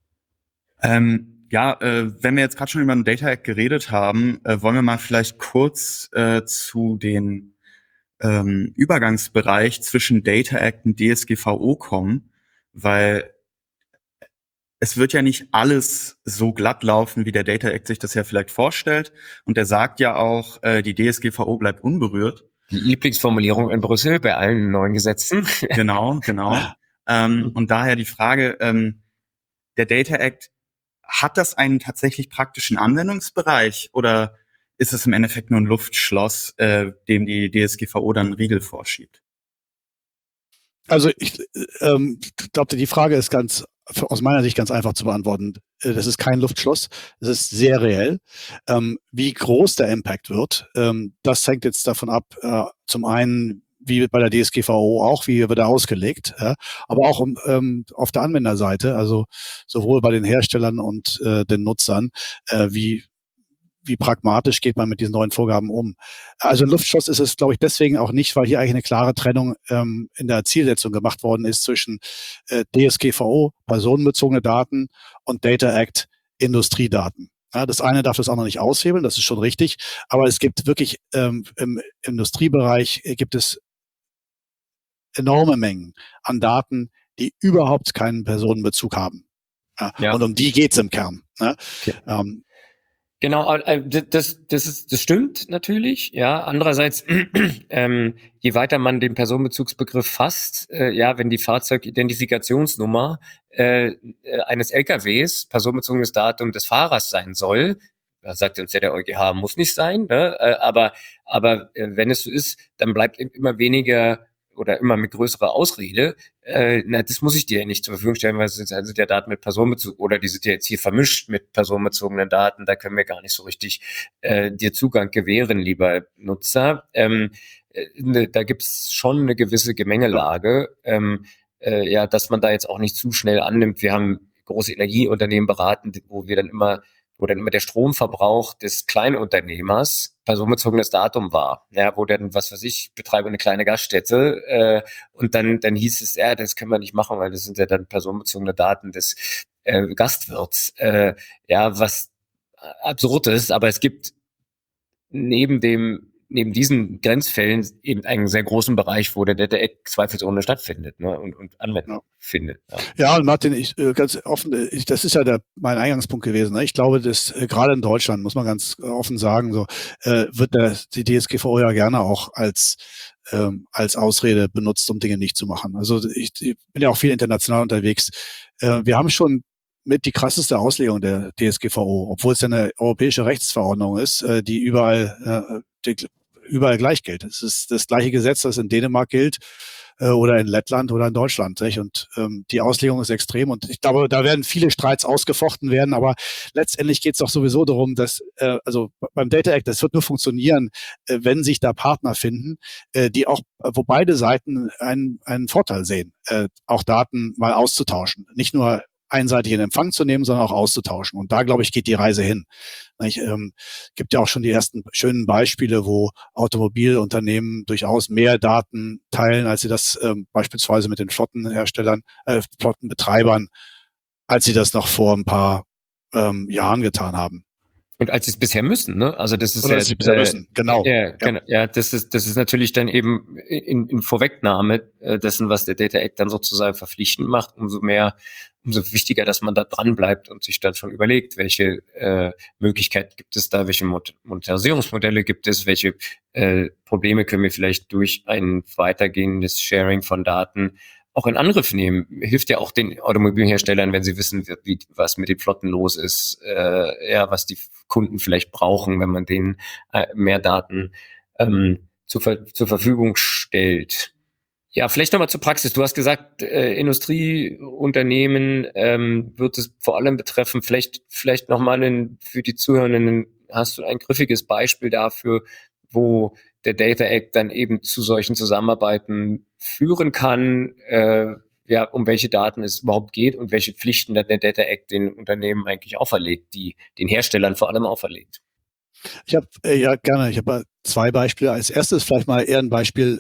Wenn wir jetzt gerade schon über den Data Act geredet haben, wollen wir mal vielleicht kurz zu den Übergangsbereich zwischen Data Act und DSGVO kommen, weil es wird ja nicht alles so glatt laufen, wie der Data Act sich das ja vielleicht vorstellt. Und er sagt ja auch, die DSGVO bleibt unberührt. Die Lieblingsformulierung in Brüssel bei allen neuen Gesetzen. Genau. Und daher die Frage, der Data Act, hat das einen tatsächlich praktischen Anwendungsbereich oder ist es im Endeffekt nur ein Luftschloss, dem die DSGVO dann einen Riegel vorschiebt? Also ich glaube, die Frage ist aus meiner Sicht ganz einfach zu beantworten. Das ist kein Luftschloss, es ist sehr reell. Wie groß der Impact wird, das hängt jetzt davon ab, zum einen, wie bei der DSGVO auch, wie wird er ausgelegt, aber auch auf der Anwenderseite, also sowohl bei den Herstellern und den Nutzern, wie pragmatisch geht man mit diesen neuen Vorgaben um. Also ein Luftschloss ist es, glaube ich, deswegen auch nicht, weil hier eigentlich eine klare Trennung in der Zielsetzung gemacht worden ist zwischen DSGVO, personenbezogene Daten, und Data Act, Industriedaten. Ja, das eine darf das andere nicht aushebeln, das ist schon richtig, aber es gibt wirklich im Industriebereich gibt es enorme Mengen an Daten, die überhaupt keinen Personenbezug haben. Ja. Und um die geht's im Kern. Ne? Okay. Genau, das stimmt natürlich. Ja, andererseits, je weiter man den Personenbezugsbegriff fasst, wenn die Fahrzeugidentifikationsnummer eines LKWs personenbezogenes Datum des Fahrers sein soll, da sagt uns ja der EuGH, muss nicht sein, ne? Aber wenn es so ist, dann bleibt immer weniger oder immer mit größerer Ausrede, das muss ich dir ja nicht zur Verfügung stellen, weil es sind ja Daten mit Personenbezug oder die sind ja jetzt hier vermischt mit personenbezogenen Daten, da können wir gar nicht so richtig dir Zugang gewähren, lieber Nutzer. Da gibt's schon eine gewisse Gemengelage, dass man da jetzt auch nicht zu schnell annimmt. Wir haben große Energieunternehmen beraten, wo dann immer der Stromverbrauch des Kleinunternehmers personenbezogenes Datum war. Ja, wo dann, was weiß ich, betreibe eine kleine Gaststätte und dann hieß es, ja, das können wir nicht machen, weil das sind ja dann personenbezogene Daten des Gastwirts. Was absurd ist, aber es gibt neben diesen Grenzfällen eben einen sehr großen Bereich, wo der Data Act zweifelsohne stattfindet, ne, und Anwendung findet. Ja, und Martin, ganz offen, das ist ja mein Eingangspunkt gewesen. Ne? Ich glaube, dass gerade in Deutschland, muss man ganz offen sagen, so wird die DSGVO ja gerne auch als Ausrede benutzt, um Dinge nicht zu machen. Also ich bin ja auch viel international unterwegs. Wir haben schon mit die krasseste Auslegung der DSGVO, obwohl es ja eine europäische Rechtsverordnung ist, die überall gleich gilt. Es ist das gleiche Gesetz, das in Dänemark gilt oder in Lettland oder in Deutschland. Nicht? Und die Auslegung ist extrem. Und ich glaube, da werden viele Streits ausgefochten werden. Aber letztendlich geht es doch sowieso darum, dass also beim Data Act, das wird nur funktionieren, wenn sich da Partner finden, die auch, wo beide Seiten einen Vorteil sehen, auch Daten mal auszutauschen. Nicht nur einseitig in Empfang zu nehmen, sondern auch auszutauschen. Und da, glaube ich, geht die Reise hin. Gibt ja auch schon die ersten schönen Beispiele, wo Automobilunternehmen durchaus mehr Daten teilen, als sie das beispielsweise mit den Flottenbetreibern, als sie das noch vor ein paar Jahren getan haben. Und als sie es bisher müssen, ne? Also das ist Oder als sie bisher müssen, genau. Ja, das ist natürlich dann eben in Vorwegnahme dessen, was der Data Act dann sozusagen verpflichtend macht, umso wichtiger, dass man da dran bleibt und sich dann schon überlegt, welche Möglichkeiten gibt es da, welche Monetarisierungsmodelle gibt es, welche Probleme können wir vielleicht durch ein weitergehendes Sharing von Daten auch in Angriff nehmen. Hilft ja auch den Automobilherstellern, wenn sie wissen, was mit den Flotten los ist, was die Kunden vielleicht brauchen, wenn man denen mehr Daten zur Verfügung stellt. Ja, vielleicht nochmal zur Praxis. Du hast gesagt, Industrieunternehmen wird es vor allem betreffen. Vielleicht nochmal für die Zuhörenden, hast du ein griffiges Beispiel dafür, wo der Data Act dann eben zu solchen Zusammenarbeiten führen kann, um welche Daten es überhaupt geht und welche Pflichten dann der Data Act den Unternehmen eigentlich auferlegt, die den Herstellern vor allem auferlegt. Ich habe gerne. Ich habe zwei Beispiele. Als erstes vielleicht mal eher ein Beispiel,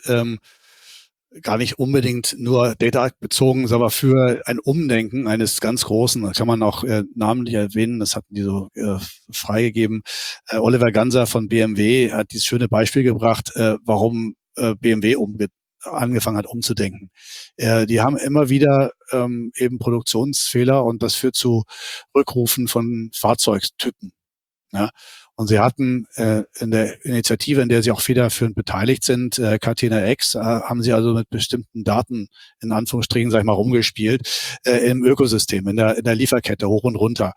gar nicht unbedingt nur Data Act bezogen, aber für ein Umdenken eines ganz großen, das kann man auch namentlich erwähnen, das hatten die so freigegeben. Oliver Ganser von BMW hat dieses schöne Beispiel gebracht, warum BMW angefangen hat umzudenken. Die haben immer wieder eben Produktionsfehler und das führt zu Rückrufen von Fahrzeugtypen. Ja. Und sie hatten in der Initiative, in der sie auch federführend beteiligt sind, Catena X, haben sie also mit bestimmten Daten in Anführungsstrichen, sag ich mal, rumgespielt im Ökosystem, in der Lieferkette hoch und runter.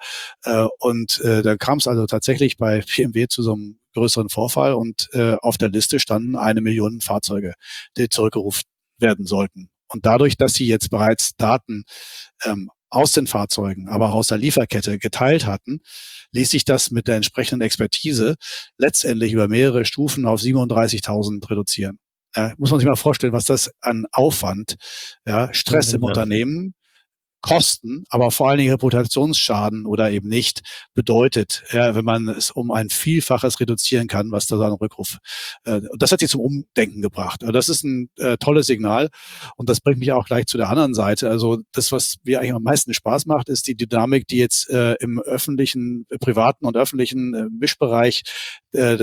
Da kam es also tatsächlich bei BMW zu so einem größeren Vorfall und auf der Liste standen 1 Million Fahrzeuge, die zurückgerufen werden sollten. Und dadurch, dass sie jetzt bereits Daten aus den Fahrzeugen, aber auch aus der Lieferkette geteilt hatten, ließ sich das mit der entsprechenden Expertise letztendlich über mehrere Stufen auf 37.000 reduzieren. Muss man sich mal vorstellen, was das an Aufwand, Stress im Unternehmen, Kosten, aber vor allen Dingen Reputationsschaden oder eben nicht bedeutet, wenn man es um ein Vielfaches reduzieren kann, was da so ein Rückruf. Das hat sie zum Umdenken gebracht. Das ist ein tolles Signal und das bringt mich auch gleich zu der anderen Seite. Also das, was mir eigentlich am meisten Spaß macht, ist die Dynamik, die jetzt im privaten und öffentlichen Mischbereich der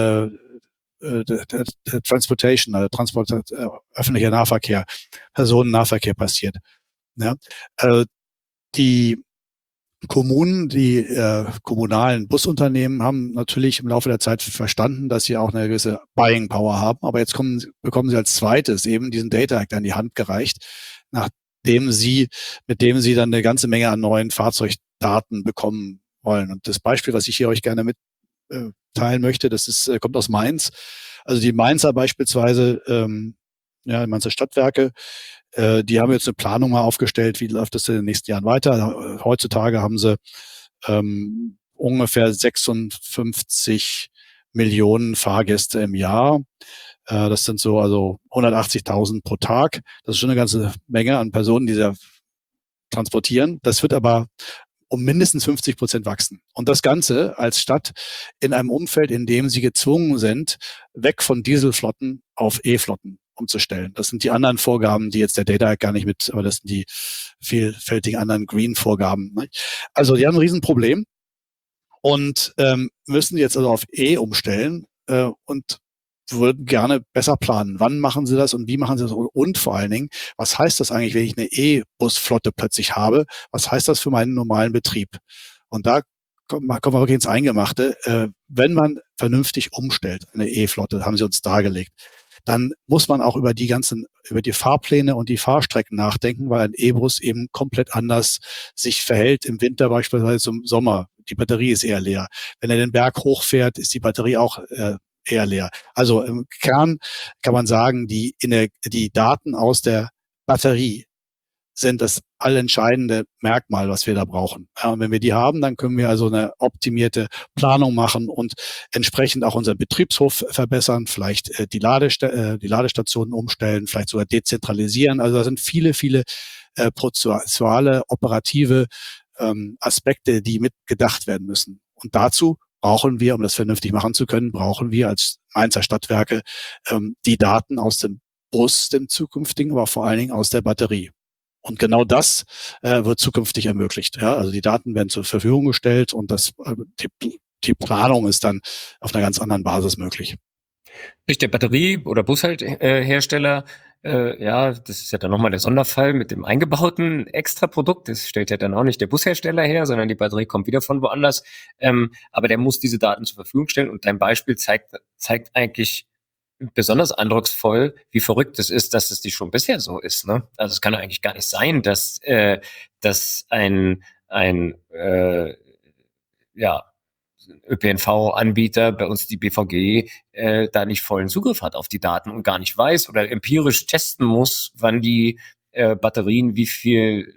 Transportation, also öffentlicher Nahverkehr, Personennahverkehr passiert. Ja, die Kommunen, die kommunalen Busunternehmen haben natürlich im Laufe der Zeit verstanden, dass sie auch eine gewisse Buying Power haben. Aber jetzt bekommen sie als zweites eben diesen Data Act an die Hand gereicht, mit dem sie dann eine ganze Menge an neuen Fahrzeugdaten bekommen wollen. Und das Beispiel, was ich hier euch gerne mitteilen möchte, kommt aus Mainz. Also die Mainzer beispielsweise ja, Mainzer Stadtwerke. Die haben jetzt eine Planung mal aufgestellt, wie läuft das in den nächsten Jahren weiter. Heutzutage haben sie ungefähr 56 Millionen Fahrgäste im Jahr. Das sind so also 180.000 pro Tag. Das ist schon eine ganze Menge an Personen, die sie transportieren. Das wird aber um mindestens 50% wachsen. Und das Ganze als Stadt in einem Umfeld, in dem sie gezwungen sind, weg von Dieselflotten auf E-Flotten umzustellen. Das sind die anderen Vorgaben, die jetzt der Data Act gar nicht mit, aber das sind die vielfältigen anderen Green-Vorgaben. Also die haben ein Riesenproblem und müssen jetzt also auf E umstellen und würden gerne besser planen. Wann machen sie das und wie machen sie das? Und vor allen Dingen, was heißt das eigentlich, wenn ich eine E-Busflotte plötzlich habe? Was heißt das für meinen normalen Betrieb? Und da kommen wir wirklich ins Eingemachte. Wenn man vernünftig umstellt, eine E-Flotte, haben sie uns dargelegt, dann muss man auch über die Fahrpläne und die Fahrstrecken nachdenken, weil ein E-Bus eben komplett anders sich verhält im Winter beispielsweise zum Sommer. Die Batterie ist eher leer. Wenn er den Berg hochfährt, ist die Batterie auch eher leer. Also im Kern kann man sagen, die Daten aus der Batterie sind das allentscheidende Merkmal, was wir da brauchen. Ja, und wenn wir die haben, dann können wir also eine optimierte Planung machen und entsprechend auch unseren Betriebshof verbessern, vielleicht die Ladestationen umstellen, vielleicht sogar dezentralisieren. Also da sind viele prozessuale, operative Aspekte, die mitgedacht werden müssen. Und dazu brauchen wir, um das vernünftig machen zu können, brauchen wir als Mainzer Stadtwerke die Daten aus dem Bus, dem zukünftigen, aber vor allen Dingen aus der Batterie. Und genau das wird zukünftig ermöglicht. Ja? Also die Daten werden zur Verfügung gestellt und die Planung ist dann auf einer ganz anderen Basis möglich. Der Batterie- oder Bushalthersteller, ja, das ist ja dann nochmal der Sonderfall mit dem eingebauten Extraprodukt. Das stellt ja dann auch nicht der Bushersteller her, sondern die Batterie kommt wieder von woanders. Aber der muss diese Daten zur Verfügung stellen. Und dein Beispiel zeigt eigentlich besonders eindrucksvoll, wie verrückt es ist, dass es die schon bisher so ist. Ne? Also es kann eigentlich gar nicht sein, dass ein ja, ÖPNV-Anbieter, bei uns die BVG, da nicht vollen Zugriff hat auf die Daten und gar nicht weiß oder empirisch testen muss, wann die Batterien wie viel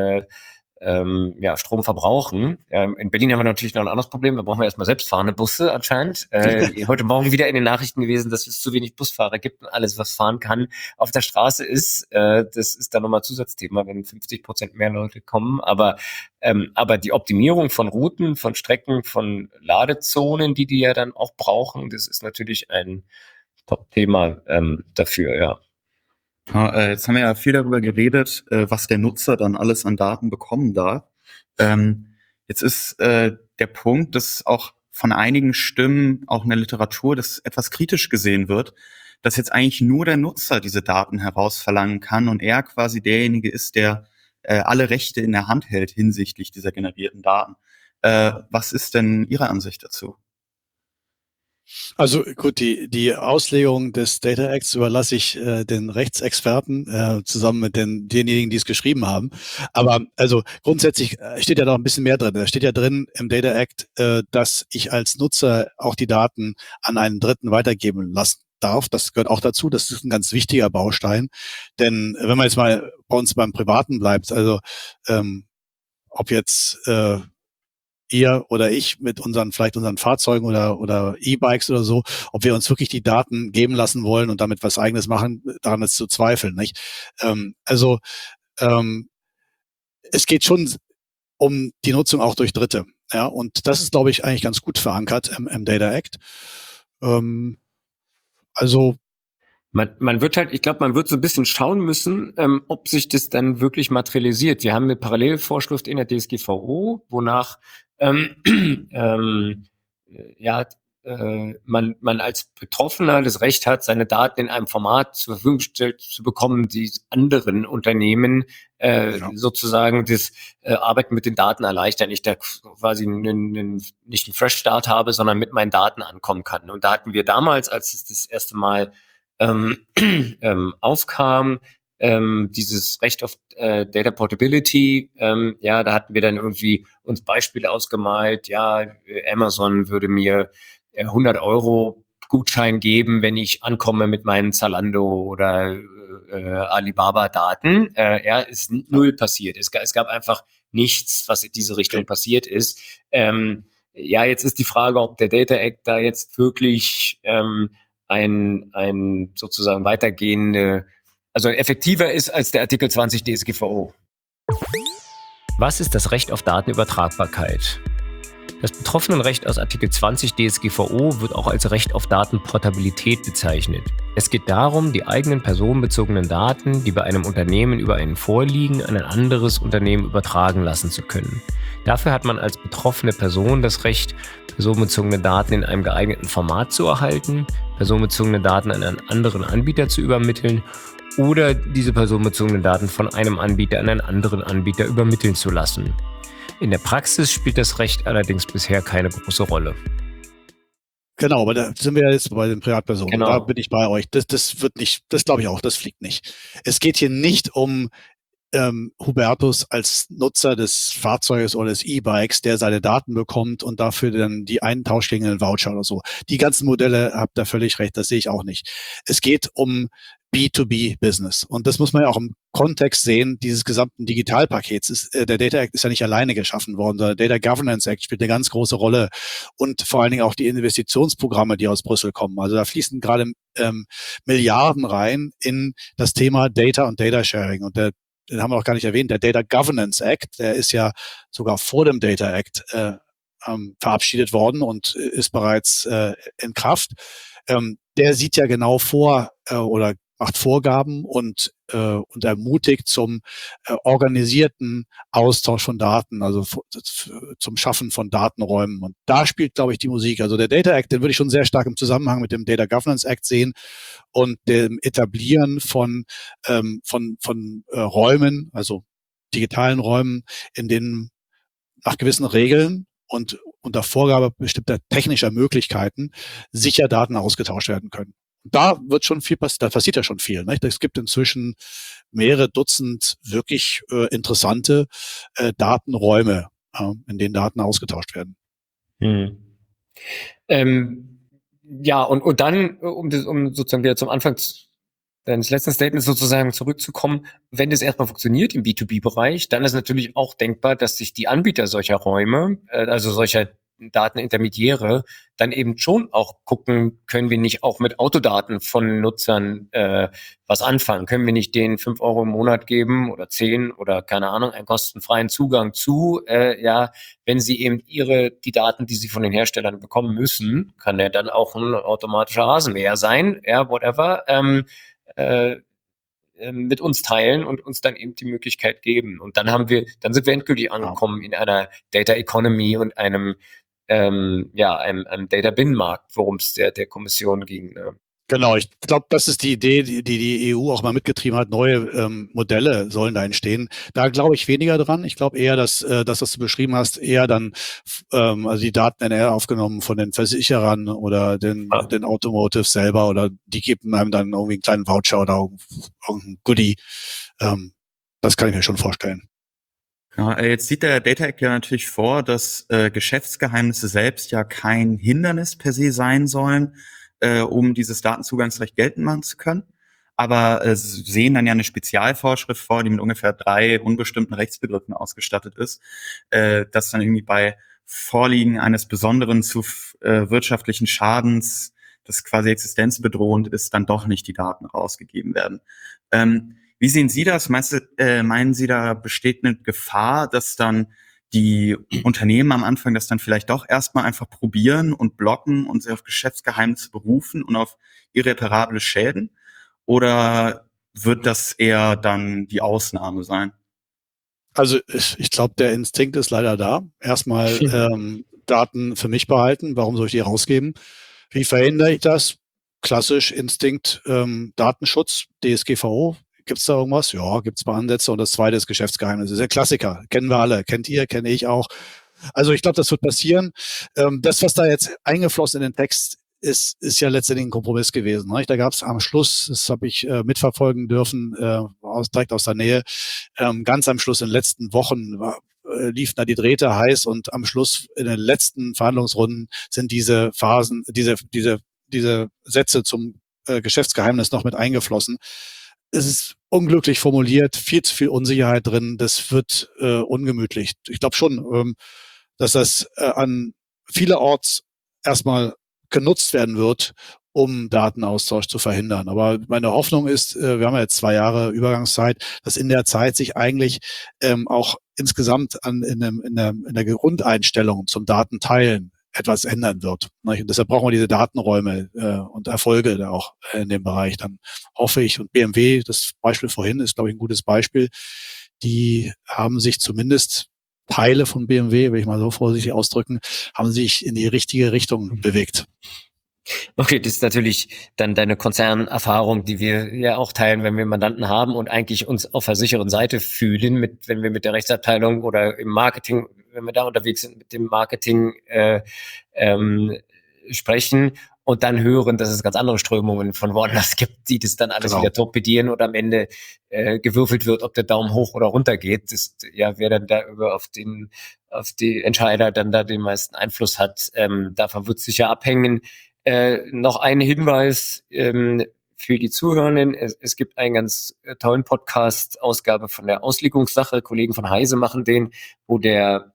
Strom verbrauchen. In Berlin haben wir natürlich noch ein anderes Problem. Da brauchen wir erstmal selbstfahrende Busse anscheinend. Heute Morgen wieder in den Nachrichten gewesen, dass es zu wenig Busfahrer gibt und alles, was fahren kann, auf der Straße ist. Das ist dann nochmal Zusatzthema, wenn 50% mehr Leute kommen. Aber die Optimierung von Routen, von Strecken, von Ladezonen, die ja dann auch brauchen, das ist natürlich ein Top-Thema dafür, ja. Ja, jetzt haben wir ja viel darüber geredet, was der Nutzer dann alles an Daten bekommen darf. Jetzt ist der Punkt, dass auch von einigen Stimmen, auch in der Literatur, das etwas kritisch gesehen wird, dass jetzt eigentlich nur der Nutzer diese Daten herausverlangen kann und er quasi derjenige ist, der alle Rechte in der Hand hält hinsichtlich dieser generierten Daten. Was ist denn Ihre Ansicht dazu? Also gut, die Auslegung des Data Acts überlasse ich den Rechtsexperten zusammen mit denjenigen, die es geschrieben haben. Aber also grundsätzlich steht ja noch ein bisschen mehr drin. Da steht ja drin im Data Act, dass ich als Nutzer auch die Daten an einen Dritten weitergeben lassen darf. Das gehört auch dazu. Das ist ein ganz wichtiger Baustein. Denn wenn man jetzt mal bei uns beim Privaten bleibt, also ob jetzt ihr oder ich mit vielleicht unseren Fahrzeugen oder E-Bikes oder so, ob wir uns wirklich die Daten geben lassen wollen und damit was Eigenes machen, daran ist zu zweifeln, nicht? Es geht schon um die Nutzung auch durch Dritte, ja, und das ist, glaube ich, eigentlich ganz gut verankert im Data Act. Also Man wird halt, ich glaube, man wird so ein bisschen schauen müssen, ob sich das dann wirklich materialisiert. Wir haben eine Parallelvorschrift in der DSGVO, wonach man als Betroffener das Recht hat, seine Daten in einem Format zur Verfügung gestellt zu bekommen, die anderen Unternehmen sozusagen das Arbeiten mit den Daten erleichtern. Ich da quasi nicht einen Fresh Start habe, sondern mit meinen Daten ankommen kann. Und da hatten wir damals, als es das erste Mal aufkam, dieses Recht auf Data Portability, da hatten wir dann irgendwie uns Beispiele ausgemalt, Amazon würde mir 100 € Gutschein geben, wenn ich ankomme mit meinen Zalando oder Alibaba-Daten. Ist null passiert. Es gab einfach nichts, was in diese Richtung passiert ist. Jetzt ist die Frage, ob der Data Act da jetzt wirklich ein sozusagen weitergehende, also effektiver ist als der Artikel 20 DSGVO. Was ist das Recht auf Datenübertragbarkeit? Das Betroffenenrecht aus Artikel 20 DSGVO wird auch als Recht auf Datenportabilität bezeichnet. Es geht darum, die eigenen personenbezogenen Daten, die bei einem Unternehmen über einen vorliegen, an ein anderes Unternehmen übertragen lassen zu können. Dafür hat man als betroffene Person das Recht, personenbezogene Daten in einem geeigneten Format zu erhalten, personenbezogene Daten an einen anderen Anbieter zu übermitteln oder diese personenbezogenen Daten von einem Anbieter an einen anderen Anbieter übermitteln zu lassen. In der Praxis spielt das Recht allerdings bisher keine große Rolle. Genau, aber da sind wir ja jetzt bei den Privatpersonen. Genau. Da bin ich bei euch. Das wird nicht, das glaube ich auch, das fliegt nicht. Es geht hier nicht um Hubertus als Nutzer des Fahrzeuges oder des E-Bikes, der seine Daten bekommt und dafür dann die einen Tausch gegen einen Voucher oder so. Die ganzen Modelle, habt ihr völlig recht, das sehe ich auch nicht. Es geht um B2B-Business. Und das muss man ja auch im Kontext sehen, dieses gesamten Digitalpakets. Der Data Act ist ja nicht alleine geschaffen worden, sondern der Data Governance Act spielt eine ganz große Rolle. Und vor allen Dingen auch die Investitionsprogramme, die aus Brüssel kommen. Also da fließen gerade Milliarden rein in das Thema Data und Data Sharing. Und den haben wir auch gar nicht erwähnt, der Data Governance Act, der ist ja sogar vor dem Data Act verabschiedet worden und ist bereits in Kraft. Der sieht ja genau vor oder macht Vorgaben und ermutigt zum organisierten Austausch von Daten, also zum Schaffen von Datenräumen. Und da spielt, glaube ich, die Musik. Also der Data Act, den würde ich schon sehr stark im Zusammenhang mit dem Data Governance Act sehen und dem Etablieren von Räumen, also digitalen Räumen, in denen nach gewissen Regeln und unter Vorgabe bestimmter technischer Möglichkeiten sicher Daten ausgetauscht werden können. Da wird schon viel passiert, da passiert ja schon viel. Nicht? Es gibt inzwischen mehrere Dutzend wirklich interessante Datenräume, in denen Daten ausgetauscht werden. Und dann, um sozusagen wieder zum Anfang deines letzten Statements sozusagen zurückzukommen, wenn das erstmal funktioniert im B2B-Bereich, dann ist natürlich auch denkbar, dass sich die Anbieter solcher Räume, also solcher Datenintermediäre, dann eben schon auch gucken, können wir nicht auch mit Autodaten von Nutzern was anfangen? Können wir nicht denen 5 Euro im Monat geben oder 10 oder keine Ahnung, einen kostenfreien Zugang zu, wenn sie eben die Daten, die sie von den Herstellern bekommen müssen, kann der dann auch ein automatischer Rasenmäher sein, whatever, mit uns teilen und uns dann eben die Möglichkeit geben. Und dann sind wir endgültig angekommen in einer Data Economy und einem Data-Binnenmarkt, worum es der Kommission ging. Genau, ich glaube, das ist die Idee, die EU auch mal mitgetrieben hat. Neue Modelle sollen da entstehen. Da glaube ich weniger dran. Ich glaube eher, dass das, was du beschrieben hast, eher dann also die Daten NR aufgenommen von den Versicherern oder den Automotives selber oder die geben einem dann irgendwie einen kleinen Voucher oder irgendein Goodie. Das kann ich mir schon vorstellen. Ja, jetzt sieht der Data Act ja natürlich vor, dass Geschäftsgeheimnisse selbst ja kein Hindernis per se sein sollen, um dieses Datenzugangsrecht geltend machen zu können. Aber sehen dann ja eine Spezialvorschrift vor, die mit ungefähr 3 unbestimmten Rechtsbegriffen ausgestattet ist, dass dann irgendwie bei Vorliegen eines besonderen zu wirtschaftlichen Schadens, das quasi existenzbedrohend ist, dann doch nicht die Daten rausgegeben werden. Wie sehen Sie das? Meinen Sie, da besteht eine Gefahr, dass dann die Unternehmen am Anfang das dann vielleicht doch erstmal einfach probieren und blocken und sich auf Geschäftsgeheimnisse berufen und auf irreparable Schäden? Oder wird das eher dann die Ausnahme sein? Also ich glaube, der Instinkt ist leider da. Erstmal Daten für mich behalten. Warum soll ich die rausgeben? Wie verhindere ich das? Klassisch Instinkt, Datenschutz, DSGVO. Gibt's da irgendwas? Ja, gibt's ein paar Ansätze. Und das zweite ist Geschäftsgeheimnis. Das ist der Klassiker. Kennen wir alle. Kennt ihr, kenne ich auch. Also ich glaube, das wird passieren. Das, was da jetzt eingeflossen in den Text ist ja letztendlich ein Kompromiss gewesen. Ne? Da gab es am Schluss, das habe ich mitverfolgen dürfen, direkt aus der Nähe, ganz am Schluss in den letzten Wochen liefen da die Drähte heiß und am Schluss in den letzten Verhandlungsrunden sind diese Phasen, diese diese Sätze zum Geschäftsgeheimnis noch mit eingeflossen. Es ist unglücklich formuliert, viel zu viel Unsicherheit drin, das wird ungemütlich. Ich glaube schon, dass das an vielerorts erstmal genutzt werden wird, um Datenaustausch zu verhindern. Aber meine Hoffnung ist, wir haben ja jetzt 2 Jahre Übergangszeit, dass in der Zeit sich eigentlich auch insgesamt in der Grundeinstellung zum Datenteilen etwas ändern wird. Und deshalb brauchen wir diese Datenräume und Erfolge da auch in dem Bereich. Dann hoffe ich, und BMW, das Beispiel vorhin ist, glaube ich, ein gutes Beispiel, die haben sich zumindest Teile von BMW, will ich mal so vorsichtig ausdrücken, haben sich in die richtige Richtung bewegt. Okay, das ist natürlich dann deine Konzernerfahrung, die wir ja auch teilen, wenn wir Mandanten haben und eigentlich uns auf der sicheren Seite fühlen, wenn wir mit der Rechtsabteilung oder im Marketing, wenn wir da unterwegs sind, mit dem Marketing sprechen und dann hören, dass es ganz andere Strömungen von woanders gibt, die das dann alles wieder torpedieren und am Ende gewürfelt wird, ob der Daumen hoch oder runter geht. Das, ja, wer dann da auf die Entscheider dann da den meisten Einfluss hat, davon wird es sicher abhängen. Noch ein Hinweis für die Zuhörenden. Es gibt einen ganz tollen Podcast, Ausgabe von der Auslegungssache. Kollegen von Heise machen den, wo der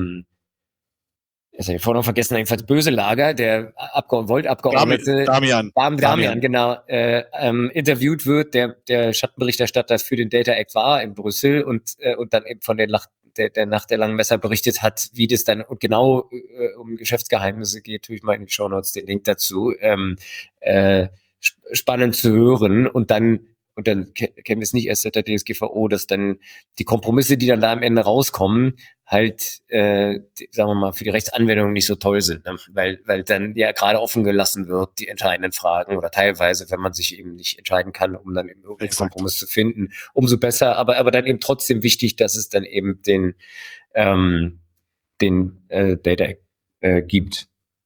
ich habe vorhin noch vergessen, jedenfalls Böselager, der Volt-Abgeordnete Damian, genau, interviewt wird, der Schattenberichterstatter für den Data Act war in Brüssel und dann eben von der Nacht der langen Messer berichtet hat, wie das dann genau um Geschäftsgeheimnisse geht, tue ich mal in den Shownotes den Link dazu. Spannend zu hören und dann kennen wir es nicht erst seit der DSGVO, dass dann die Kompromisse, die dann da am Ende rauskommen, halt, sagen wir mal, für die Rechtsanwendung nicht so toll sind, ne? Weil dann ja gerade offen gelassen wird, die entscheidenden Fragen oder teilweise, wenn man sich eben nicht entscheiden kann, um dann eben irgendeinen Kompromiss zu finden, umso besser, aber dann eben trotzdem wichtig, dass es dann eben den Data gibt.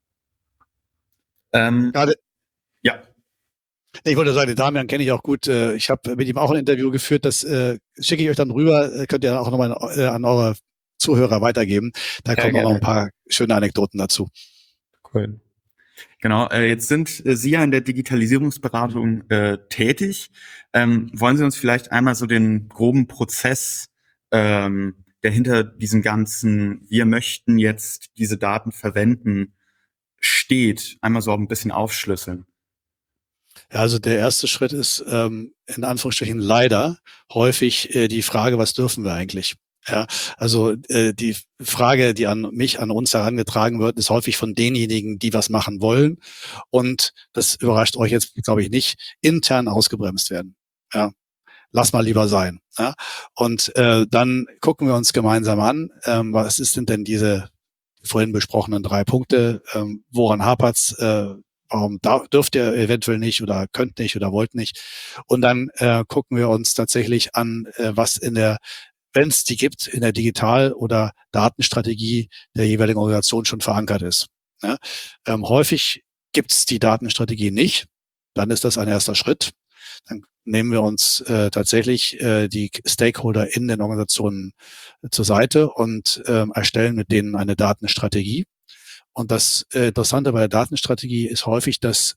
Ja. Ich wollte sagen, den Damian kenne ich auch gut. Ich habe mit ihm auch ein Interview geführt. Das schicke ich euch dann rüber. Könnt ihr auch nochmal an eure Zuhörer weitergeben. Da kommen auch noch ein paar schöne Anekdoten dazu. Cool. Genau, jetzt sind Sie ja in der Digitalisierungsberatung tätig. Wollen Sie uns vielleicht einmal so den groben Prozess, der hinter diesem ganzen, wir möchten jetzt diese Daten verwenden, steht, einmal so ein bisschen aufschlüsseln? Ja, also der erste Schritt ist in Anführungsstrichen leider häufig die Frage, was dürfen wir eigentlich? Ja, also die Frage, die an uns herangetragen wird, ist häufig von denjenigen, die was machen wollen und das überrascht euch jetzt, glaube ich, nicht, intern ausgebremst werden. Ja, lass mal lieber sein. Ja, und dann gucken wir uns gemeinsam an, was ist denn diese vorhin besprochenen 3 Punkte, woran hapert's? Warum dürft ihr eventuell nicht oder könnt nicht oder wollt nicht? Und dann gucken wir uns tatsächlich an, was wenn es die gibt, in der Digital- oder Datenstrategie der jeweiligen Organisation schon verankert ist. Ja? Häufig gibt es die Datenstrategie nicht. Dann ist das ein erster Schritt. Dann nehmen wir uns tatsächlich die Stakeholder in den Organisationen zur Seite und erstellen mit denen eine Datenstrategie. Und das Interessante bei der Datenstrategie ist häufig, dass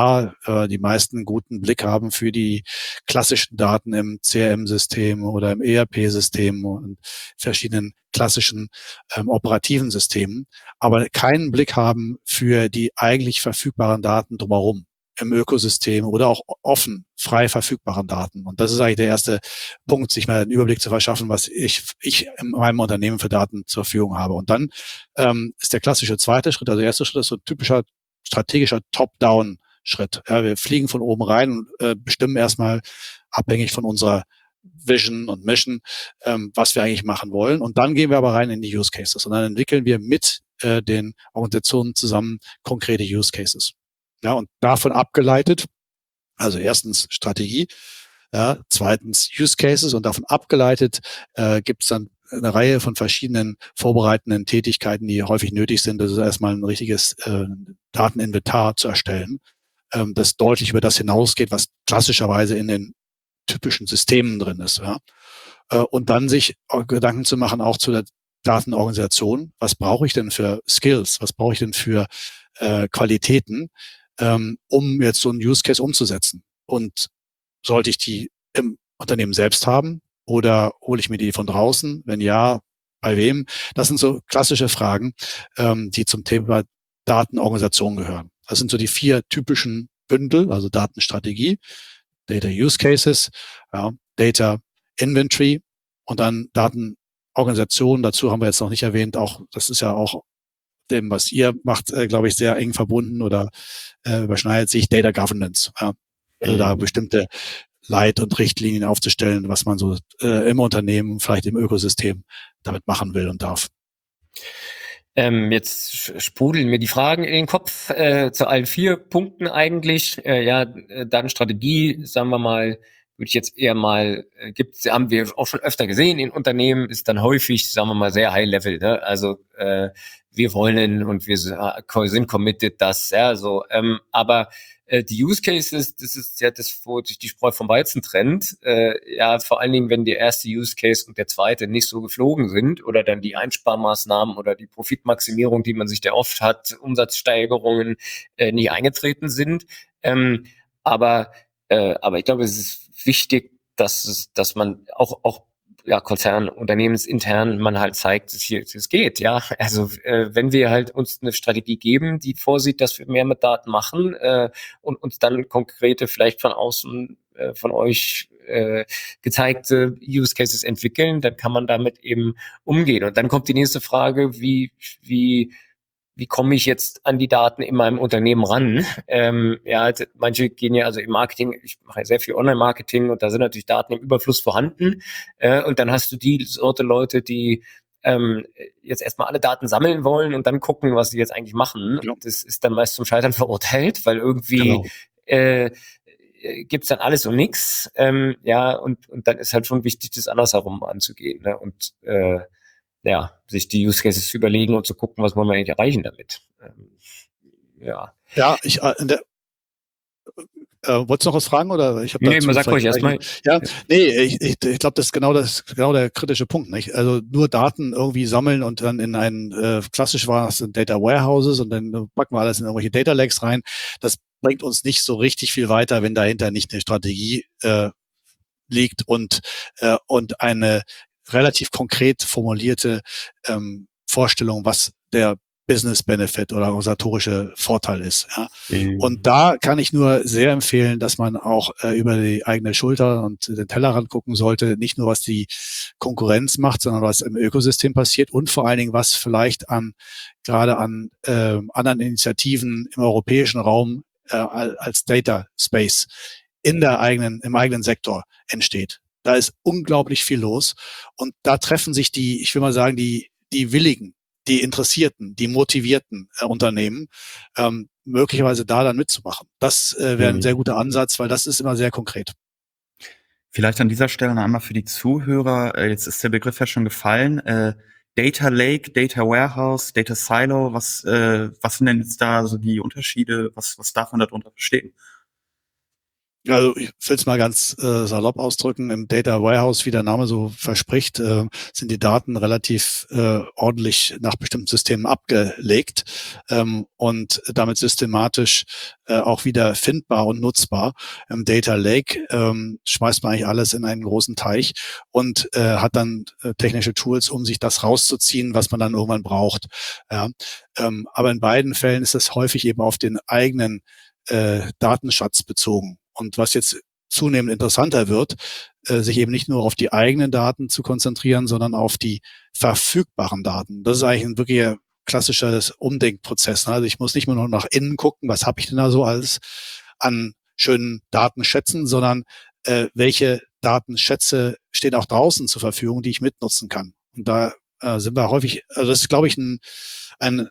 die meisten einen guten Blick haben für die klassischen Daten im CRM-System oder im ERP-System und verschiedenen klassischen operativen Systemen, aber keinen Blick haben für die eigentlich verfügbaren Daten drumherum im Ökosystem oder auch offen, frei verfügbaren Daten. Und das ist eigentlich der erste Punkt, sich mal einen Überblick zu verschaffen, was ich in meinem Unternehmen für Daten zur Verfügung habe. Und dann ist der klassische zweite Schritt, also der erste Schritt ist so ein typischer strategischer Top-Down-Schritt. Ja, wir fliegen von oben rein und bestimmen erstmal, abhängig von unserer Vision und Mission, was wir eigentlich machen wollen. Und dann gehen wir aber rein in die Use Cases und dann entwickeln wir mit den Organisationen zusammen konkrete Use Cases. Ja, und davon abgeleitet, also erstens Strategie, ja, zweitens Use Cases und davon abgeleitet gibt es dann eine Reihe von verschiedenen vorbereitenden Tätigkeiten, die häufig nötig sind. Das ist erstmal ein richtiges Dateninventar zu erstellen, das deutlich über das hinausgeht, was klassischerweise in den typischen Systemen drin ist. Ja. Und dann sich Gedanken zu machen, auch zu der Datenorganisation. Was brauche ich denn für Skills? Was brauche ich denn für Qualitäten? um jetzt so einen Use Case umzusetzen. Und sollte ich die im Unternehmen selbst haben oder hole ich mir die von draußen? Wenn ja, bei wem? Das sind so klassische Fragen, die zum Thema Datenorganisation gehören. Das sind so die 4 typischen Bündel, also Datenstrategie, Data Use Cases, ja, Data Inventory und dann Datenorganisation. Dazu haben wir jetzt noch nicht erwähnt, auch das ist ja auch dem, was ihr macht, glaube ich, sehr eng verbunden oder überschneidet sich Data Governance. Ja. Also da bestimmte Leit- und Richtlinien aufzustellen, was man so im Unternehmen, vielleicht im Ökosystem damit machen will und darf. Jetzt sprudeln mir die Fragen in den Kopf zu allen 4 Punkten eigentlich. Datenstrategie, sagen wir mal, würde ich jetzt eher mal, haben wir auch schon öfter gesehen in Unternehmen, ist dann häufig, sagen wir mal, sehr high level. Ne? Also wir wollen und wir sind committed, das, ja, so. Aber die Use Cases, das ist ja das, wo sich die Spreu vom Weizen trennt. Ja, vor allen Dingen, wenn der erste Use Case und der zweite nicht so geflogen sind oder dann die Einsparmaßnahmen oder die Profitmaximierung, die man sich da oft hat, Umsatzsteigerungen nicht eingetreten sind. Aber ich glaube, es ist wichtig, dass man auch ja, Konzern, unternehmensintern man halt zeigt, dass hier es geht, ja. Also wenn wir halt uns eine Strategie geben, die vorsieht, dass wir mehr mit Daten machen und uns dann konkrete, vielleicht von außen von euch gezeigte Use Cases entwickeln, dann kann man damit eben umgehen. Und dann kommt die nächste Frage, wie komme ich jetzt an die Daten in meinem Unternehmen ran? Ja, manche gehen ja also im Marketing, ich mache ja sehr viel Online-Marketing und da sind natürlich Daten im Überfluss vorhanden. Und dann hast du die Sorte Leute, die jetzt erstmal alle Daten sammeln wollen und dann gucken, was sie jetzt eigentlich machen. Ja. Das ist dann meist zum Scheitern verurteilt, weil irgendwie gibt's dann alles und nix. Ja, und dann ist halt schon wichtig, das andersherum anzugehen. Ne? Und ja, sich die Use Cases zu überlegen und zu gucken, was wollen wir eigentlich erreichen damit. Ja. Ja, wolltest du noch was fragen oder ich habe Nee, man sagt ruhig erstmal. Ja, nee, ich glaube, das ist genau der kritische Punkt, nicht? Also nur Daten irgendwie sammeln und dann in ein klassisch war es in Data Warehouses und dann packen wir alles in irgendwelche Data Lakes rein. Das bringt uns nicht so richtig viel weiter, wenn dahinter nicht eine Strategie liegt und eine relativ konkret formulierte Vorstellung, was der Business Benefit oder organisatorische Vorteil ist. Ja. Und da kann ich nur sehr empfehlen, dass man auch über die eigene Schulter und den Tellerrand gucken sollte, nicht nur was die Konkurrenz macht, sondern was im Ökosystem passiert und vor allen Dingen, was vielleicht gerade an anderen Initiativen im europäischen Raum als Data Space im eigenen Sektor entsteht. Da ist unglaublich viel los und da treffen sich ich will mal sagen, die Willigen, die Interessierten, die motivierten Unternehmen, möglicherweise da dann mitzumachen. Das wäre ein sehr guter Ansatz, weil das ist immer sehr konkret. Vielleicht an dieser Stelle noch einmal für die Zuhörer, jetzt ist der Begriff ja schon gefallen, Data Lake, Data Warehouse, Data Silo, was sind denn jetzt da so die Unterschiede, was darf man darunter verstehen? Also ich will es mal ganz salopp ausdrücken. Im Data Warehouse, wie der Name so verspricht, sind die Daten relativ ordentlich nach bestimmten Systemen abgelegt und damit systematisch auch wieder findbar und nutzbar. Im Data Lake schmeißt man eigentlich alles in einen großen Teich und hat dann technische Tools, um sich das rauszuziehen, was man dann irgendwann braucht. Ja. Aber in beiden Fällen ist es häufig eben auf den eigenen Datenschatz bezogen. Und was jetzt zunehmend interessanter wird, sich eben nicht nur auf die eigenen Daten zu konzentrieren, sondern auf die verfügbaren Daten. Das ist eigentlich ein wirklich klassischer Umdenkprozess. Also ich muss nicht mehr nur nach innen gucken, was habe ich denn da so alles an schönen Datenschätzen, sondern welche Datenschätze stehen auch draußen zur Verfügung, die ich mitnutzen kann. Und da sind wir häufig, also das ist, glaube ich, ein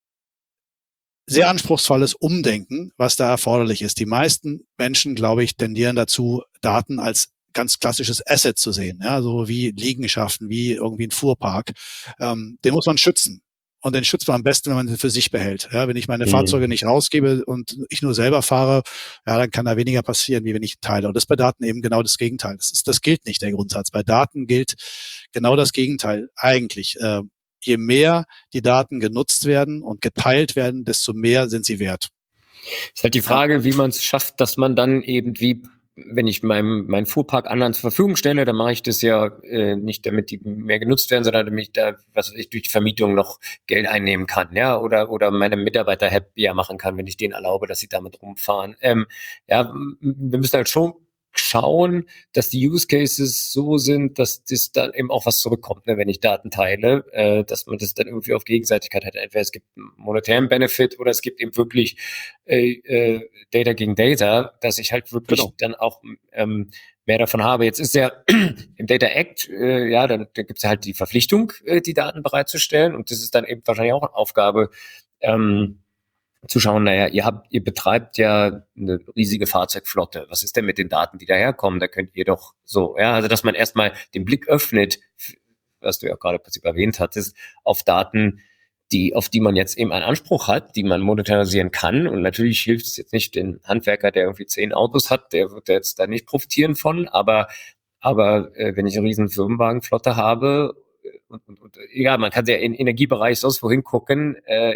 sehr anspruchsvolles Umdenken, was da erforderlich ist. Die meisten Menschen, glaube ich, tendieren dazu, Daten als ganz klassisches Asset zu sehen, ja, so wie Liegenschaften, wie irgendwie ein Fuhrpark. Den muss man schützen. Und den schützt man am besten, wenn man den für sich behält. Ja, wenn ich meine Fahrzeuge nicht rausgebe und ich nur selber fahre, ja, dann kann da weniger passieren, wie wenn ich teile. Und das ist bei Daten eben genau das Gegenteil. Das gilt nicht, der Grundsatz. Bei Daten gilt genau das Gegenteil eigentlich. Je mehr die Daten genutzt werden und geteilt werden, desto mehr sind sie wert. Ist halt die Frage, wie man es schafft, dass man dann eben wenn ich meinen Fuhrpark anderen zur Verfügung stelle, dann mache ich das ja nicht, damit die mehr genutzt werden, sondern damit ich da, was weiß ich, durch die Vermietung noch Geld einnehmen kann, ja, oder meine Mitarbeiter happier machen kann, wenn ich denen erlaube, dass sie damit rumfahren. Ja, wir müssen halt schon schauen, dass die Use Cases so sind, dass das dann eben auch was zurückkommt, ne, wenn ich Daten teile, dass man das dann irgendwie auf Gegenseitigkeit hat. Entweder es gibt einen monetären Benefit oder es gibt eben wirklich Data gegen Data, dass ich halt wirklich dann auch mehr davon habe. Jetzt ist ja im Data Act, dann gibt es ja halt die Verpflichtung, die Daten bereitzustellen, und das ist dann eben wahrscheinlich auch eine Aufgabe, zu schauen, naja, ihr betreibt ja eine riesige Fahrzeugflotte. Was ist denn mit den Daten, die daherkommen? Da könnt ihr doch so, ja, also dass man erstmal den Blick öffnet, was du ja gerade im Prinzip erwähnt hattest, auf Daten, auf die man jetzt eben einen Anspruch hat, die man monetarisieren kann. Und natürlich hilft es jetzt nicht den Handwerker, der irgendwie 10 Autos hat, der wird jetzt da nicht profitieren von, aber wenn ich eine riesen Firmenwagenflotte habe, und ja, man kann ja im Energiebereich sonst wohin gucken,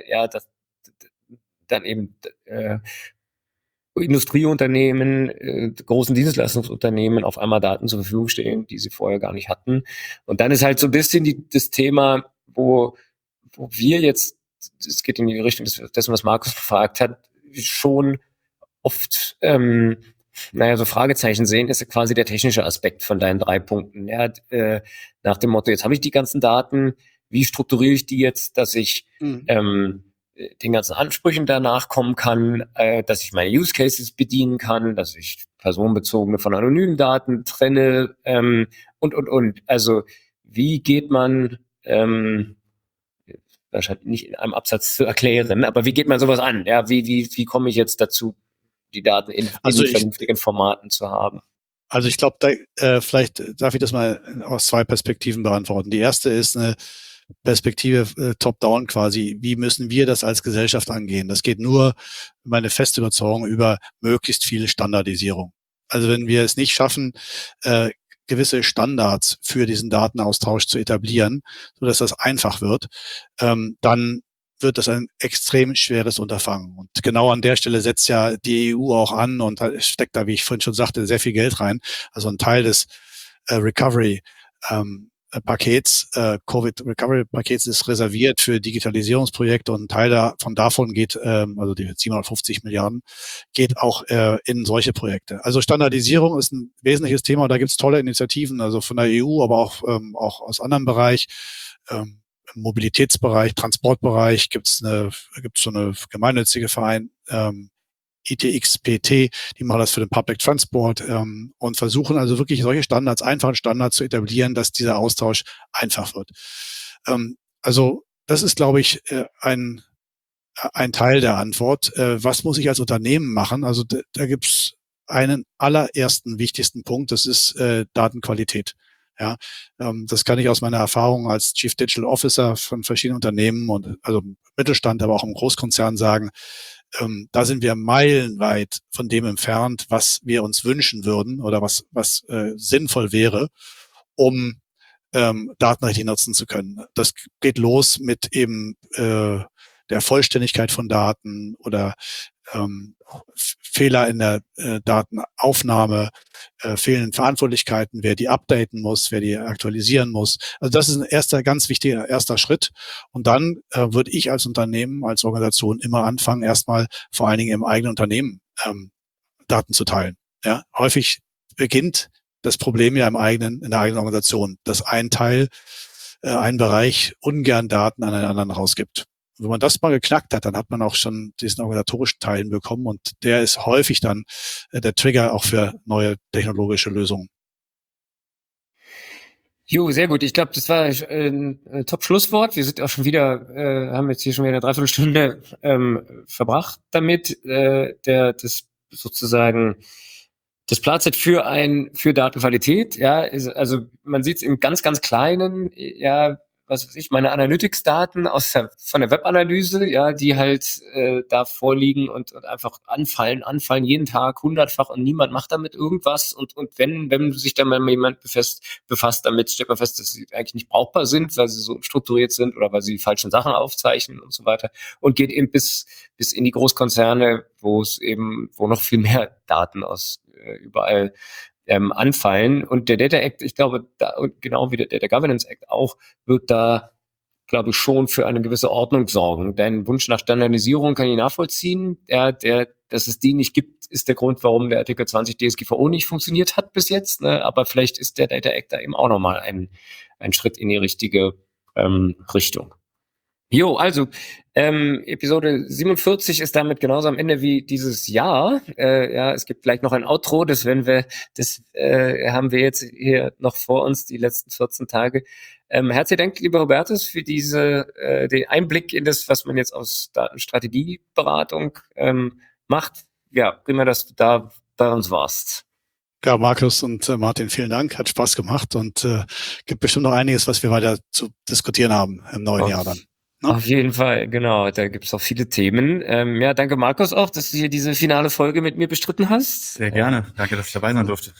dann eben Industrieunternehmen, großen Dienstleistungsunternehmen auf einmal Daten zur Verfügung stehen, die sie vorher gar nicht hatten. Und dann ist halt so ein bisschen das Thema, wo wir jetzt, es geht in die Richtung dessen, was Markus gefragt hat, schon oft so Fragezeichen sehen, ist ja quasi der technische Aspekt von deinen 3 Punkten. Ja, nach dem Motto, jetzt habe ich die ganzen Daten, wie strukturiere ich die jetzt, dass ich den ganzen Ansprüchen danach kommen kann, dass ich meine Use Cases bedienen kann, dass ich personenbezogene von anonymen Daten trenne, und. Also wie geht man, wahrscheinlich nicht in einem Absatz zu erklären, aber wie geht man sowas an? Ja, wie komme ich jetzt dazu, die Daten in vernünftigen Formaten zu haben? Also ich glaube, vielleicht darf ich das mal aus 2 Perspektiven beantworten. Die erste ist eine Perspektive top-down quasi. Wie müssen wir das als Gesellschaft angehen? Das geht nur, meine feste Überzeugung, über möglichst viel Standardisierung. Also wenn wir es nicht schaffen, gewisse Standards für diesen Datenaustausch zu etablieren, sodass das einfach wird, dann wird das ein extrem schweres Unterfangen. Und genau an der Stelle setzt ja die EU auch an und steckt da, wie ich vorhin schon sagte, sehr viel Geld rein. Also ein Teil des Recovery Pakets, Covid-Recovery-Pakets ist reserviert für Digitalisierungsprojekte, und ein Teil davon geht, also die 750 Milliarden, geht auch in solche Projekte. Also Standardisierung ist ein wesentliches Thema, und da gibt es tolle Initiativen, also von der EU, aber auch aus anderem Bereich. Im Mobilitätsbereich, Transportbereich gibt's so eine gemeinnützige Verein, ITXPT, die machen das für den Public Transport, und versuchen also wirklich solche Standards, einfache Standards zu etablieren, dass dieser Austausch einfach wird. Also das ist, glaube ich, ein Teil der Antwort. Was muss ich als Unternehmen machen? Also da gibt's einen allerersten wichtigsten Punkt, das ist Datenqualität. Ja, das kann ich aus meiner Erfahrung als Chief Digital Officer von verschiedenen Unternehmen und also Mittelstand, aber auch im Großkonzern sagen. Da sind wir meilenweit von dem entfernt, was wir uns wünschen würden oder was sinnvoll wäre, um Daten richtig nutzen zu können. Das geht los mit eben der Vollständigkeit von Daten oder Fehler in der Datenaufnahme, fehlenden Verantwortlichkeiten, wer die updaten muss, wer die aktualisieren muss. Also das ist ein ganz wichtiger erster Schritt. Und dann würde ich als Unternehmen, als Organisation immer anfangen, erstmal vor allen Dingen im eigenen Unternehmen Daten zu teilen. Ja, häufig beginnt das Problem ja in der eigenen Organisation, dass ein Bereich ungern Daten an einen anderen rausgibt. Wenn man das mal geknackt hat, dann hat man auch schon diesen organisatorischen Teil hinbekommen, und der ist häufig dann der Trigger auch für neue technologische Lösungen. Jo, sehr gut. Ich glaube, das war ein Top-Schlusswort. Wir sind auch schon wieder, haben jetzt hier schon wieder eine Dreiviertelstunde verbracht damit, das sozusagen das Platzet für Datenqualität. Ja, also man sieht es im ganz, ganz Kleinen, ja, was weiß ich, meine Analytics-Daten von der Webanalyse, ja, die halt da vorliegen und einfach anfallen jeden Tag 100-fach und niemand macht damit irgendwas. Und wenn sich dann mal jemand befasst damit, stellt man fest, dass sie eigentlich nicht brauchbar sind, weil sie so strukturiert sind oder weil sie die falschen Sachen aufzeichnen und so weiter. Und geht eben bis in die Großkonzerne, wo noch viel mehr Daten aus überall anfallen. Und der Data Act, ich glaube, genau wie der Data Governance Act auch, wird da, glaube ich, schon für eine gewisse Ordnung sorgen. Dein Wunsch nach Standardisierung kann ich nachvollziehen. Dass es die nicht gibt, ist der Grund, warum der Artikel 20 DSGVO nicht funktioniert hat bis jetzt. Ne? Aber vielleicht ist der Data Act da eben auch nochmal ein Schritt in die richtige Richtung. Jo, also Episode 47 ist damit genauso am Ende wie dieses Jahr. Es gibt gleich noch ein Outro, das haben wir jetzt hier noch vor uns, die letzten 14 Tage. Herzlichen Dank, lieber Hubertus, für den Einblick in das, was man jetzt aus Datenstrategieberatung macht. Ja, prima, dass du da bei uns warst. Ja, Markus und Martin, vielen Dank. Hat Spaß gemacht und gibt bestimmt noch einiges, was wir weiter zu diskutieren haben im neuen Jahr dann. Auf jeden Fall, genau. Da gibt's auch viele Themen. Danke Markus auch, dass du hier diese finale Folge mit mir bestritten hast. Sehr gerne. Danke, dass ich dabei sein durfte.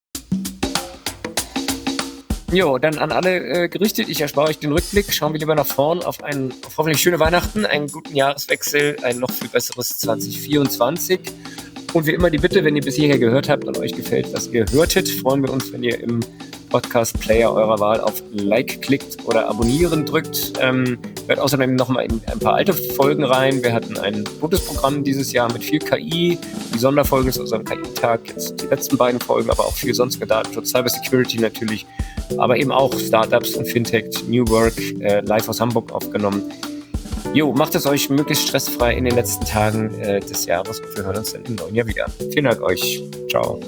Jo, dann an alle gerichtet. Ich erspare euch den Rückblick. Schauen wir lieber nach vorn auf hoffentlich schöne Weihnachten, einen guten Jahreswechsel, ein noch viel besseres 2024. Und wie immer die Bitte, wenn ihr bis hierher gehört habt und euch gefällt, was ihr hörtet, freuen wir uns, wenn ihr im Podcast-Player eurer Wahl auf Like klickt oder Abonnieren drückt. Hört außerdem nochmal in ein paar alte Folgen rein. Wir hatten ein gutes Programm dieses Jahr mit viel KI, die Sonderfolgen zu unserem KI-Tag, jetzt die letzten beiden Folgen, aber auch viel sonstiger Datenschutz, Cybersecurity natürlich, aber eben auch Startups und Fintech, New Work, live aus Hamburg aufgenommen. Jo, macht es euch möglichst stressfrei in den letzten Tagen des Jahres und wir hören uns dann im neuen Jahr wieder. Vielen Dank euch. Ciao.